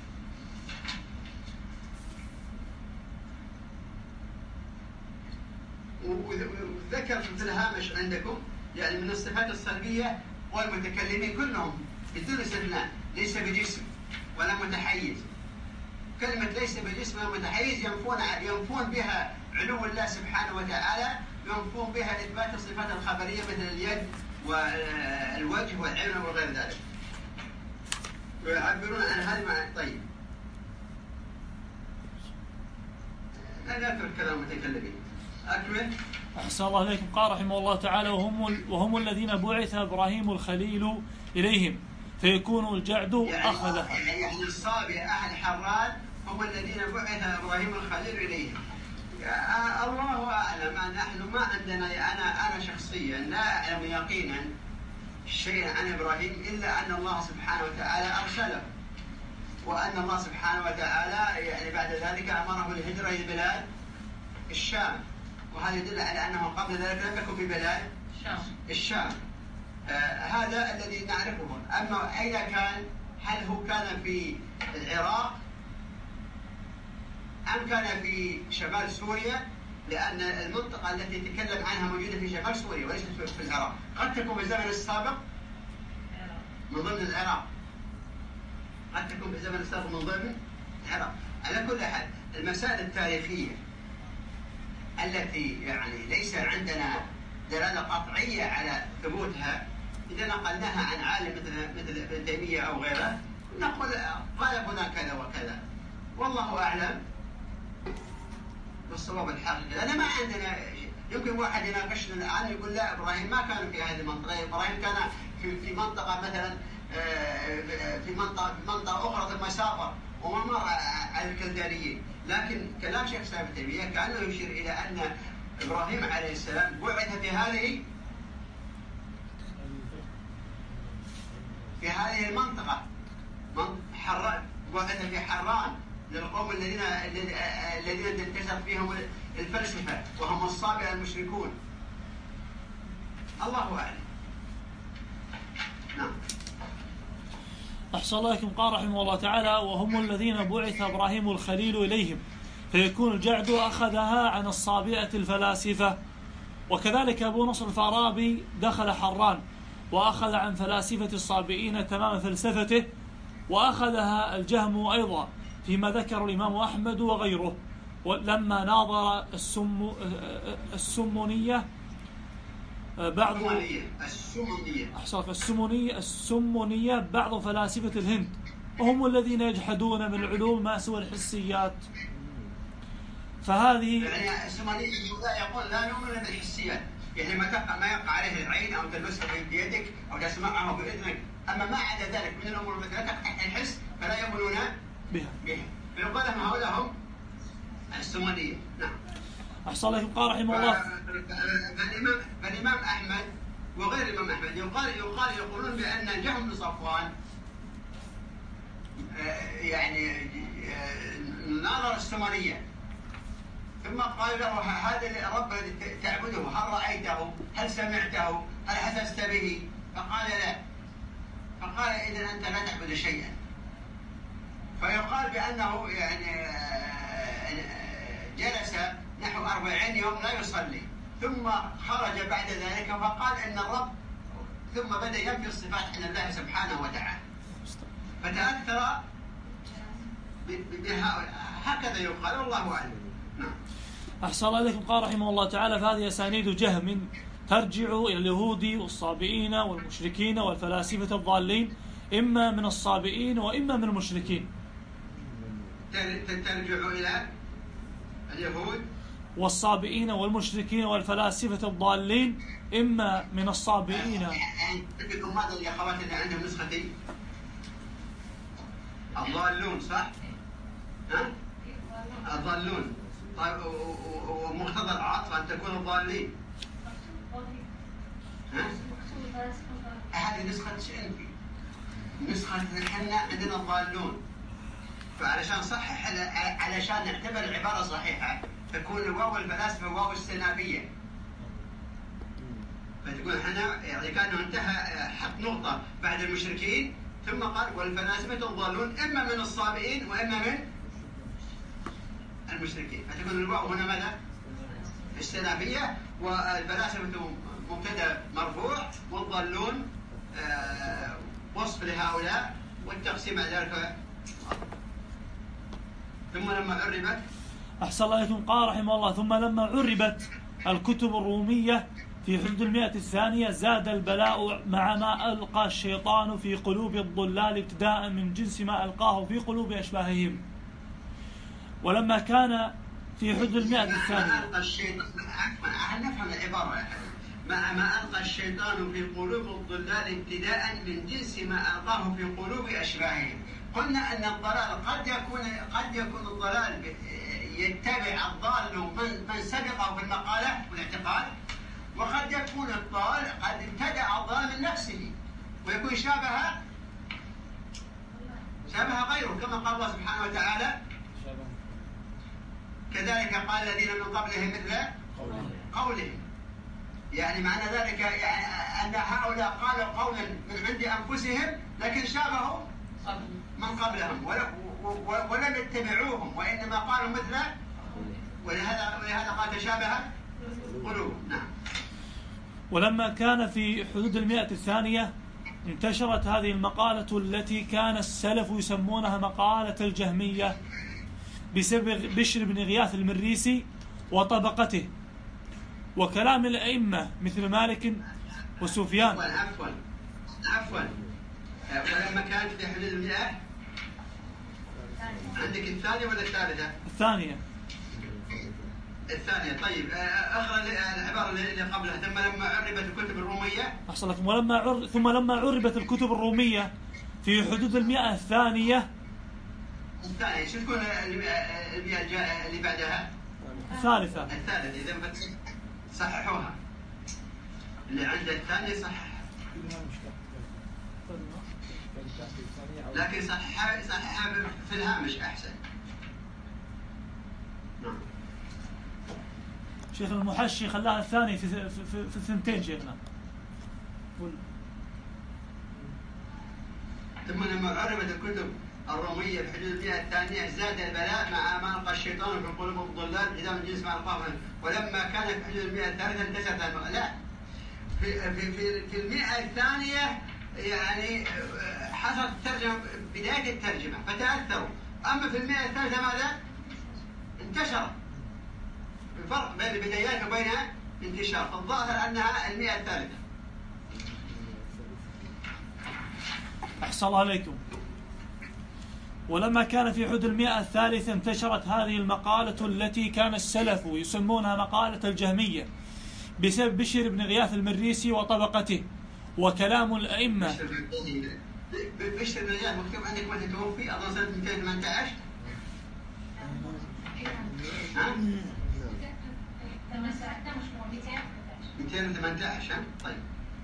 S1: وذكر في الهامش عندكم يعني من الصفات السلبية والمتكلمين كلهم بدون استثناء ليس بجسم ولا متحيز. كلمة ليس بجسم ولا متحيز ينفون ينفون بها علو الله سبحانه وتعالى، ينفون بها إثبات الصفات الخبرية مثل اليد والوجه والعين وغير ذلك. ويعبرون عن هذه معنى. طيب لا نذكر كلام المتكلمين. أكمل.
S2: أحسن الله إليكم. قال رحمه الله تعالى: وهم وهم الذين بعث إبراهيم الخليل إليهم فيكون الجعد
S1: يعني
S2: أخذها.
S1: يعني الصابئة أهل حران هم الذين بعث إبراهيم الخليل إليهم. الله أعلم. نحن ما عندنا أنا أنا شخصيا لا أعلم يقينا شيئا عن إبراهيم إلا أن الله سبحانه وتعالى أرسله، وأن الله سبحانه وتعالى يعني بعد ذلك أمره بالهجرة إلى بلاد الشام، وهذا يدل على أنه قبل ذلك لم يكن في بلاد الشام. آه هذا الذي نعرفه. أما أين كان؟ هل هو كان في العراق أم كان في شمال سوريا؟ لأن المنطقة التي تكلم عنها موجودة في شمال سوريا وليست في العراق. قد تكون في الزمن السابق من ضمن العراق، قد تكون في الزمن السابق من ضمن العراق. على كل حال المسائل التاريخية التي يعني ليس عندنا دلالة قطعية على ثبوتها إذا نقلناها عن عالم مثل مثل ابن تيمية أو غيره نقول قال فلان كذا وكذا، والله أعلم بالصواب الحقيقي. أنا ما عندنا يمكن واحد يناقشنا الآن يقول لا إبراهيم ما كان في هذه المنطقة، إبراهيم كان في في منطقة مثلا في منطقة في منطقة أخرى ثم سافر وما مر على الكلدانيين. لكن كلام شيخ الإسلام ابن تيمية كأنه يشير إلى أن إبراهيم عليه السلام بعث في هذه في هذه المنطقة حران، بعث في حران للقوم الذين الذين تنتشر فيهم الفلسفة وهم الصابئة المشركون. الله أعلم. نعم.
S2: أحسن الله إليكم. قال رحمه الله تعالى: وهم الذين بعث إبراهيم الخليل إليهم فيكون الجعد أخذها عن الصابئة الفلاسفة. وكذلك أبو نصر الفارابي دخل حران وأخذ عن فلاسفة الصابئين تمام فلسفته، وأخذها الجهم أيضا فيما ذكر الإمام أحمد وغيره لما ناظر السم السمونية بعض السمونية السمونية السمونية بعض فلاسفة الهند، وهم الذين يجحدون من العلوم ما سوى الحسيات. فهذه
S1: يعني السمونية يقول لا نؤمن بالحسيات، يعني ما تقع ما يقع عليه العين أو تلمسه بيدك أو تسمعه بإذنك، أما ما عدا ذلك من الأمور التي لا تقع الحس فلا يؤمنون
S2: بها.
S1: بها. فيقال لهم هؤلاء هم السمونية. نعم.
S2: أحسن الله. قال رحمه الله:
S1: فالإمام فالإمام أحمد وغير الإمام أحمد يقال يقال يقولون بأن جهم بن صفوان يعني ناظر السمونية ثم قال له هذا الرب الذي تعبده هل رأيته؟ هل سمعته؟ هل حسست به؟ فقال لا. فقال إذن أنت لا تعبد شيئا. فيقال بأنه يعني جلس نحو أربعين يوم لا يصلي، ثم خرج بعد ذلك فقال إن الرب، ثم بدأ ينفي الصفات عن الله سبحانه وتعالى، فتأثر بهؤلاء. هكذا يقال والله أعلم. نعم.
S2: أحسن الله إليكم. قال رحمه الله تعالى: فهذه أسانيد جهم ترجع إلى اليهود والصابئين والمشركين والفلاسفة الضالين، إما من الصابئين وإما من المشركين.
S1: ترجع إلى اليهود
S2: والصابئين والمشركين والفلاسفة الضالين، إما من الصابئين.
S1: عندكم هذا الأخوات اللي عندهم نسختي الضالون صح؟ ها؟ الضالون. طيب ومقتضى العطف أن تكون الضالين. ها؟ هذه نسخة شنفي. نسخة احنا عندنا الضالون. فعلشان صحح علشان نعتبر العبارة صحيحة تكون واو الفلاسفة واو السنابية. فتكون احنا يعني كانه انتهى حط نقطة بعد المشركين ثم قال والفلاسفة الضالون إما من الصابئين وإما من المشركين. فتكون الواو هنا ماذا؟ السنابية، والفلاسفة مبتدأ مرفوع والضالون آه وصف لهؤلاء والتقسيم على ذلك. ثم لما عربت
S2: أحسن الله إليكم. قال رحمه الله ثم لما عربت الكتب الرومية في حدود المئة الثانية زاد البلاء مع ما ألقى الشيطان في قلوب الضلال ابتداء من جنس ما ألقاه في قلوب أشباههم. ولما كان في حدود المئة الثانية
S1: ألقى الشيطان نفهم العبارة مع ما ألقى الشيطان في قلوب الضلال ابتداء من جنس ما ألقاه في قلوب أشباههم. قلنا أن الضلال قد يكون قد يكون الضلال يتبع الضال من من سبقه في المقالة والاعتقاد، وقد يكون الضال قد ابتدع الضال من نفسه ويكون شابه شابه غيره، كما قال الله سبحانه وتعالى كذلك قال الذين من قبلهم مثل قولهم. يعني معنى ذلك يعني أن هؤلاء قالوا قولا من عند أنفسهم لكن شابهوا من قبلهم ولم يتبعوهم وإنما قالوا مثل، ولهذا ولهذا قال تشابه قلوبهم. نعم.
S2: ولما كان في حدود المئة الثانية انتشرت هذه المقالة التي كان السلف يسمونها مقالة الجهمية بسبب بشر بن غياث المريسي وطبقته وكلام الأئمة مثل مالك وسفيان.
S1: عفوا عفوا ولما كانت في حدود المئة عندك الثانية ولا الثالثة؟
S2: الثانية.
S1: الثانية. طيب اقرأ العبارة اللي قبلها ثم لما عربت الكتب الرومية.
S2: أحسن لكم. ولما عر... ثم لما عربت الكتب الرومية في حدود المئة الثانية.
S1: الثانية شو تكون المئة اللي بعدها؟
S2: الثالثة.
S1: الثالثة. إذا صححوها اللي عند الثانية صحح، لكن صححها صححها في الهامش أحسن. نعم.
S2: شيخ المحشي خلاها الثاني في في في, في الثنتين شيخنا.
S1: ثم لما عربت الكتب الرومية في حدود المئة الثانية زاد البلاء مع ما ألقى الشيطان في قلوب الضلال ابتداء من جنس ما ألقاه. ولما كان في حدود المئة الثالثة انتشرت. لا في في في, في المئة الثانية يعني حصلت الترجمة بداية الترجمة فتأثروا، أما في المئة الثالثة ماذا؟ انتشر. الفرق بين البدايات وبين انتشار، فالظاهر أنها المئة الثالثة.
S2: أحسن الله عليكم. ولما كان في حدود المئة الثالثة انتشرت هذه المقالة التي كان السلف يسمونها مقالة الجهمية بسبب بشر بن غياث المريسي وطبقته وكلام الأئمة.
S1: بشر بن غياث مكتوب عندك متى توفي؟ أظن سنة مئتين وثمانية عشر. ها؟ مئتين وثمانية عشر. طيب.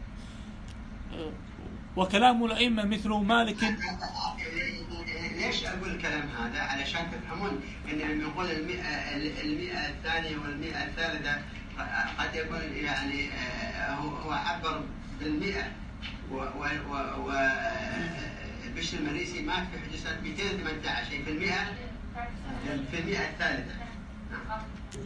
S2: وكلام الأئمة مثل مالك.
S1: ليش أقول الكلام هذا؟ علشان تفهمون إن لما نقول المئة المئة الثانية والمئة الثالثة قد يكون يعني هو عبر بالمئة وبشر المريسي مات في حدود سنة مئتين وثمانية عشر في المئة في المئة الثالثة. نعم.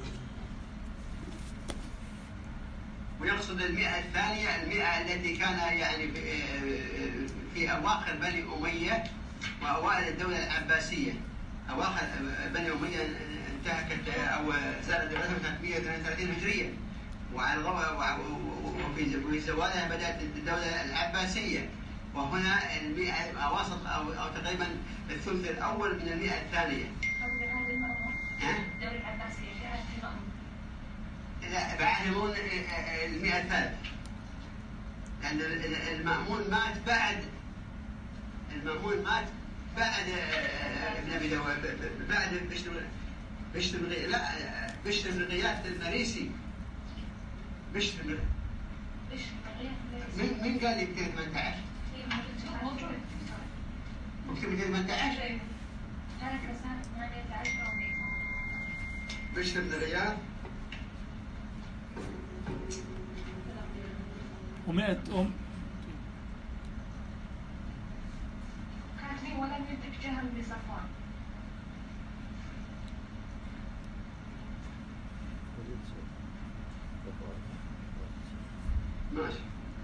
S1: ويقصد المئة الثانية المئة التي كان يعني في أواخر بني أمية وأوائل الدولة العباسية. أواخر بني أمية انتهكت أو زالت دولتها سنة مئة واثنين وثلاثين هجرية، وعلى وفي زوالها بدأت الدولة العباسية، وهنا المئة وسط أو, أو تقريبا الثلث الأول من المئة الثانية.
S4: الدولة العباسية
S1: لا بعلمون المئة الثالثة، لأن المأمون مات بعد المأمون مات بعد ابن أبي داود، بعد بشر بشر لا بشر بن غياث المريسي. بشر بن من من قال لي مئتين وثمانية عشر؟ مكتوب مئتين وثمانية عشر. بشر بن غياث
S2: ومئة أم
S4: كاتبين ولم يدرك جهل بصفوان.
S1: ماشي.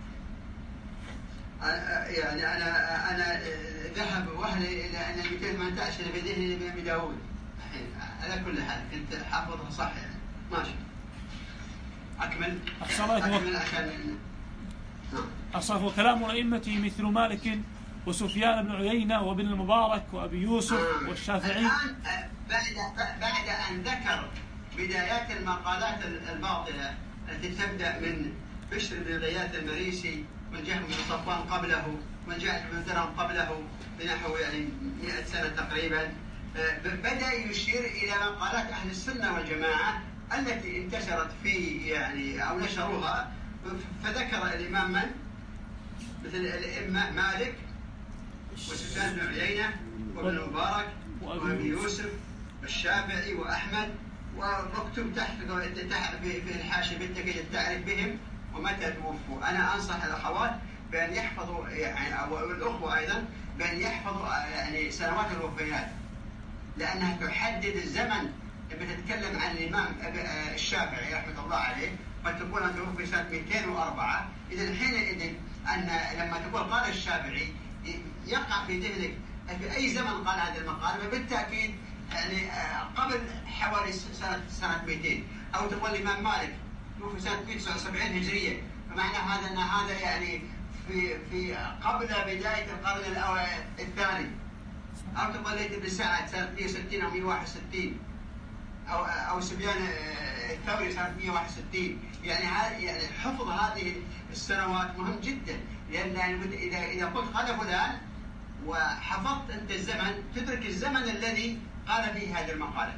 S1: يعني أنا أنا ذهب وهلي إلى أن مئتين وثمانية عشر في ذهني لابن أبي داود. على كل حال كنت حافظها صح يعني. ماشي. أكمل. أكمل عشان.
S2: أصح كلام الأئمة مثل مالك وسفيان بن عيينة وابن المبارك وأبي يوسف والشافعي.
S1: الآن بعد بعد أن ذكر بدايات المقالات الباطلة التي تبدأ من بشر بن غياث المريسي والجهم بن صفوان قبله والجعد بن درهم قبله بنحو يعني مئة سنة تقريبا، بدأ يشير إلى مقالات أهل السنة والجماعة التي انتشرت في يعني أو نشروها. فذكر الإمام من؟ مثل الأئمة مالك وسفيان بن عيينة وابن المبارك وأبي يوسف والشافعي وأحمد، ومكتوب تحت في الحاشية بالتأكيد تعرف بهم ومتى توفوا. أنا أنصح الأخوات بأن يحفظوا يعني أو الأخوة أيضا بأن يحفظوا يعني سنوات الوفيات، لأنها تحدد الزمن. لما تتكلم عن الإمام الشافعي رحمة الله عليه قد تكون أن توفي سنة مئتين وأربعة، إذا حينئذ أن لما تقول قال الشافعي يقع في ذهنك في أي زمن قال هذا المقال، فبالتأكيد يعني قبل حوالي سنة سنة مئتين. أو تقول الإمام مالك توفي سنة مئة وتسعة وسبعين هجرية، فمعنى هذا أن هذا يعني في في قبل بداية القرن الثاني. أو تقول ليث بن سعد سنة مئة وستين أو مئة وواحد وستين، أو أو سفيان الثوري سنة مئة وواحد وستين. يعني هذا يعني حفظ هذه السنوات مهم جدا، لأن إذا إذا قلت قال فلان وحفظت أنت الزمن تدرك الزمن الذي قال فيه هذه المقالة.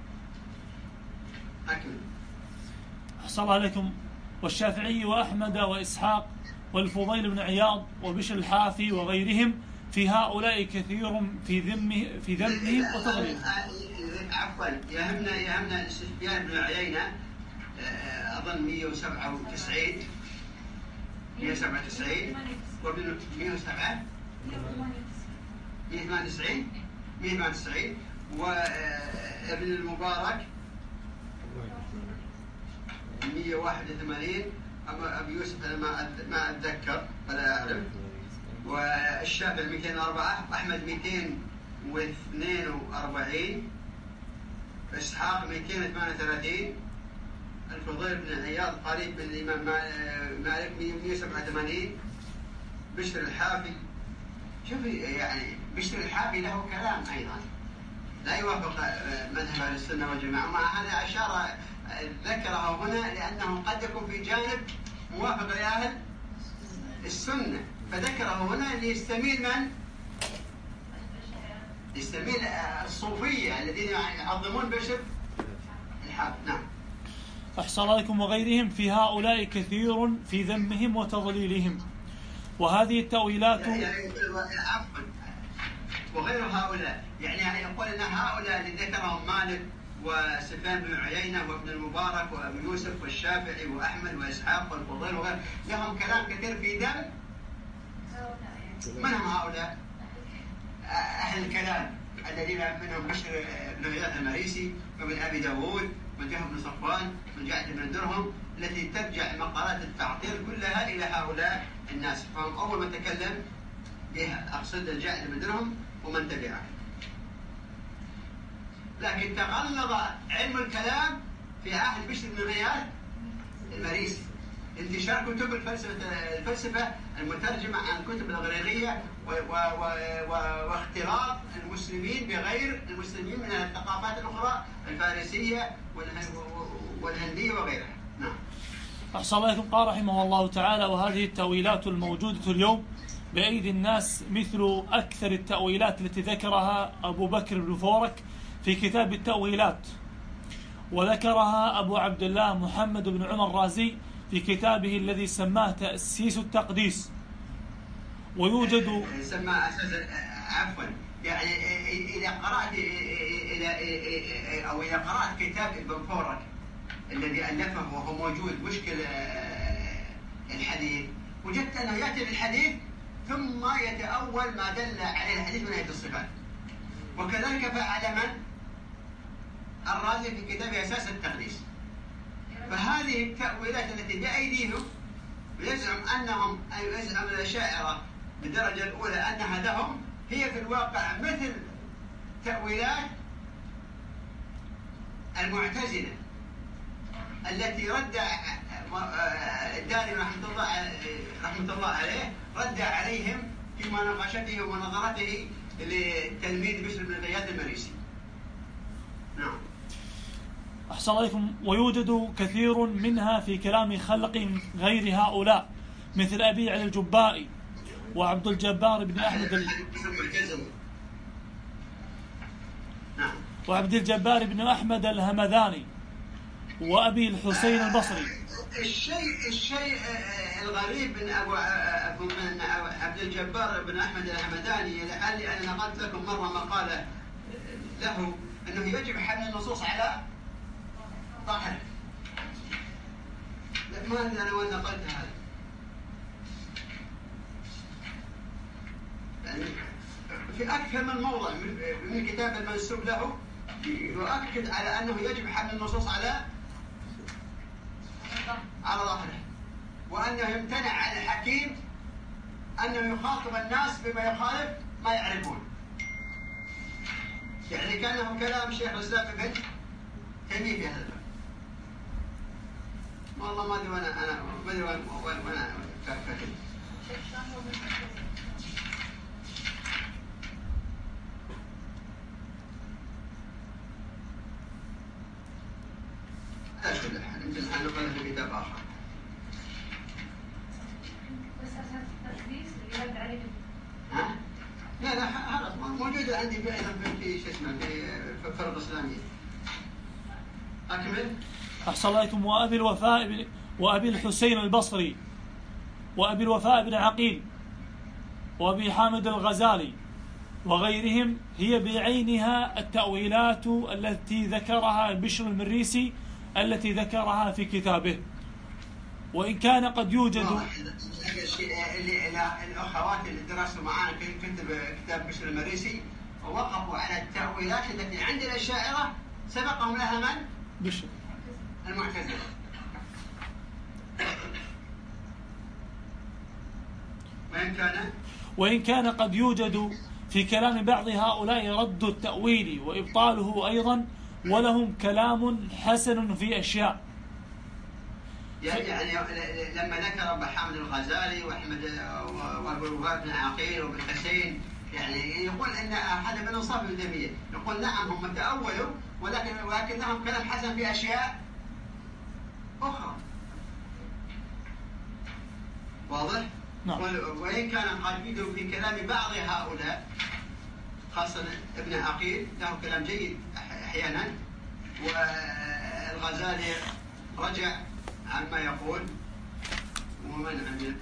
S1: أكمل.
S2: أحسن الله عليكم. والشافعي وأحمد وإسحاق والفضيل بن عياض وبشر الحافي وغيرهم في هؤلاء كثير في ذمه في ذمهم وتضليلهم.
S1: عفوا يهمنا يهمنا سفيان بن عيينة أظن مئة وسبعة وتسعين مئة وسبعة وتسعين وابن مئة وسبعة مئة وثمانية وتسعين مئة وثمانية وتسعين وابن المبارك مئة وواحد وثمانين. أبو يوسف أنا ما ما أتذكر ولا أعرف. والشافعي مئتين وأربعة وأحمد مئتين واثنين وأربعين إسحاق مئتين وثمانية وثلاثين الفضيل بن عياض قريب من الإمام مالك مئة وسبعة وثمانين بشر الحافي. شوفي يعني بشر الحافي له كلام أيضا لا يوافق مذهب أهل السنة والجماعة، مع هذا أشار ذكره هنا لأنه قد يكون في جانب موافق لأهل السنة، فذكره هنا ليستميل من؟ يستميل الصوفية الذين يعظمون بشر الحافي. نعم.
S2: أحسن عليكم. وغيرهم في هؤلاء كثير في ذمهم وتضليلهم، وهذه التأويلات
S1: يعني عفوا وغير هؤلاء يعني يقول أن هؤلاء اللي ذكرهم مالك وسفيان بن عيينة وابن المبارك وأبو يوسف والشافعي وأحمد وإسحاق والفضيل وغير لهم كلام كثير في ذم. من هم هؤلاء؟ أهل الكلام الذين منهم بشر بن غياث المريسي وابن أبي داود والجهم بن صفوان والجعد بن درهم، التي ترجع مقالات التعطيل كلها إلى هؤلاء الناس. فهم أول من تكلم بها أقصد الجعد بن درهم ومن تبعه. لكن تغلظ علم الكلام في عهد بشر بن غياث المريسي. انتشار كتب الفلسفة الفلسفة المترجمة عن الكتب الإغريقية واختلاط المسلمين بغير المسلمين من الثقافات الأخرى الفارسية والهندية وغيرها. نعم.
S2: أحسن الله إليكم. قال رحمه الله تعالى: وهذه التأويلات الموجودة اليوم بأيدي الناس مثل أكثر التأويلات التي ذكرها أبو بكر بن فورك في كتاب التأويلات، وذكرها أبو عبد الله محمد بن عمر الرازي في كتابه الذي سماه تأسيس التقديس. ويوجد
S1: سمى أساسا، عفوا، يعني إذا قرأت إلى أو إذا قرأت كتاب ابن فورك الذي ألفه وهو موجود مشكل الحديث، وجدت أنه يأتي بالحديث ثم يتأول ما دل عليه الحديث من آية الصفات. وكذلك فعل من؟ الرازي في كتاب أساس التقديس. فهذه التأويلات التي بأيديهم يزعم أنهم يزعم الأشاعرة بالدرجة الأولى أنها لهم، هي في الواقع مثل تأويلات المعتزلة التي رد الدارمي رحمة الله رحمة الله عليه رد عليهم في مناقشته ومناظرته لتلميذ بشر بن غياث المريسي. نعم.
S2: أحسن الله إليكم. ويوجد كثير منها في كلام خلق غير هؤلاء مثل أبي علي الجبائي وعبد الجبار بن أحمد ال...
S1: نعم.
S2: وعبد الجبار بن أحمد الهمذاني وأبي الحسين البصري.
S1: الشيء الشيء الغريب من أبو من عبد الجبار بن أحمد الهمذاني، لعلي أنا نقلت لكم مرة مقالة له أنه يجب حمل النصوص على ظاهره. ما أدري أنا وين نقلت هذا. يعني في أكثر من موضع من الكتاب المنسوب له يؤكد على أنه يجب حمل النصوص على على ظاهره، وأنه يمتنع عن الحكيم أنه يخاطب الناس بما يخالف ما يعرفون. يعني كانه كلام شيخ الإسلام ابن تيمية في هذا الباب. والله ما أدري وأنا أنا ما أدري وين وين فاكر. لا كل حال يمكن أن نقل في كتاب آخر.
S4: بس أساس التقديس اللي رد عليه.
S1: ها؟ لا لا هذا موجودة عندي في أيضا في شو اسمه في فرق إسلامية. أكمل.
S2: أحسن الله إليكم. وأبي الوفاء بن وأبي الحسين البصري وأبي الوفاء بن عقيل وأبي حامد الغزالي وغيرهم هي بعينها التأويلات التي ذكرها بشر المريسي التي ذكرها في كتابه. وإن كان قد يوجد
S1: اللي الأخوات اللي درسوا معنا في كتب كتاب بشر المريسي ووقفوا على التأويلات التي عند الأشاعرة سبقهم لها من؟
S2: بشر
S1: المعتزلة. وإن كان
S2: وإن كان قد يوجد في كلام بعض هؤلاء رد التأويل وإبطاله أيضا، ولهم كلام حسن في أشياء.
S1: يعني لما ذكر أبو حامد الغزالي وأحمد وأبو الوفاء بن عقيل وابن حسين، يعني يقول أن هذا من أنصاف ابن تيمية، يقول نعم هم تأولوا ولكن ولكن لهم كلام حسن في أشياء أخرى. واضح؟
S2: نعم.
S1: وإن كان قد يوجد في كلام بعض هؤلاء خاصة ابن عقيل له كلام جيد أحيانا، والغزالي رجع عما يقول ومن عندنا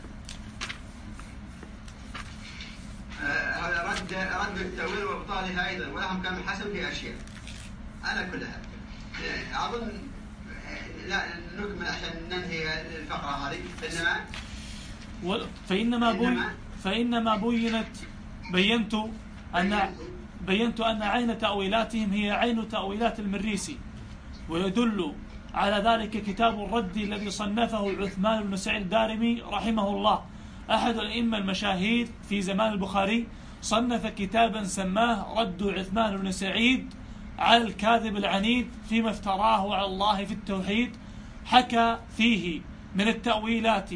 S1: هذا آه رد رد التأويل وإبطالها أيضا، ولهم كلام حسن في أشياء. على كل حال أظن لا نكمل عشان ننهي الفقرة هذه. إنما
S2: فإنما بي فإنما بينت بينت أن بينت أن عين تأويلاتهم هي عين تأويلات المريسي، ويدل على ذلك كتاب الرد الذي صنفه عثمان بن سعيد الدارمي رحمه الله، أحد الأئمة المشاهير في زمان البخاري، صنف كتابا سماه رد عثمان بن سعيد على الكاذب العنيد فيما افتراه على الله في التوحيد. حكى فيه من التأويلات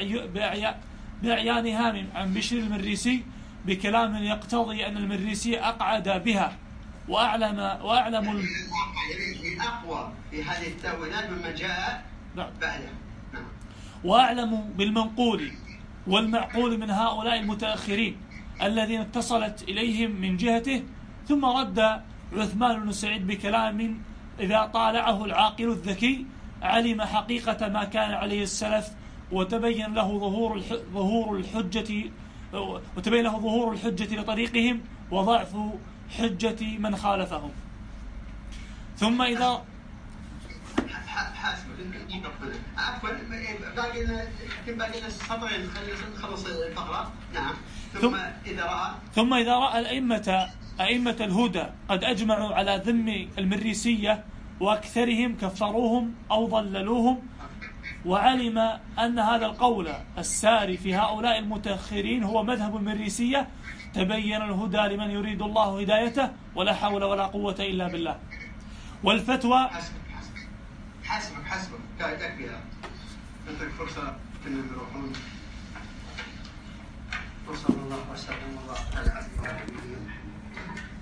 S2: بأعيانها عن بشر المريسي بكلام يقتضي أن المريسي أقعد بها وأعلم وأعلم
S1: الأقوى في هذه التأويلات مما جاء بعدها.
S2: وأعلم بالمنقول والمعقول من هؤلاء المتأخرين الذين اتصلت إليهم من جهته. ثم رد عثمان بن سعيد بكلام إذا طالعه العاقل الذكي علم حقيقة ما كان عليه السلف، وتبين له ظهور ظهور الحجة وتبين له ظهور الحجة لطريقهم وضعف حجة من خالفهم. ثم إذا
S1: حاسب عفوا باقي لنا باقي لنا سطرين نخلص الفقرة. نعم. ثم إذا رأى
S2: ثم إذا رأى الأئمة أئمة الهدى قد أجمعوا على ذم المريسية وأكثرهم كفروهم أو ضللوهم، وعلم أن هذا القول الساري في هؤلاء المتأخرين هو مذهب المريسية، تبين الهدى لمن يريد الله هدايته، ولا حول ولا قوة إلا بالله. والفتوى
S1: حسبك حسبك تكفي، نترك فرصة كنا نروحون. وصلى الله وسلم وبارك على عبده ورسوله.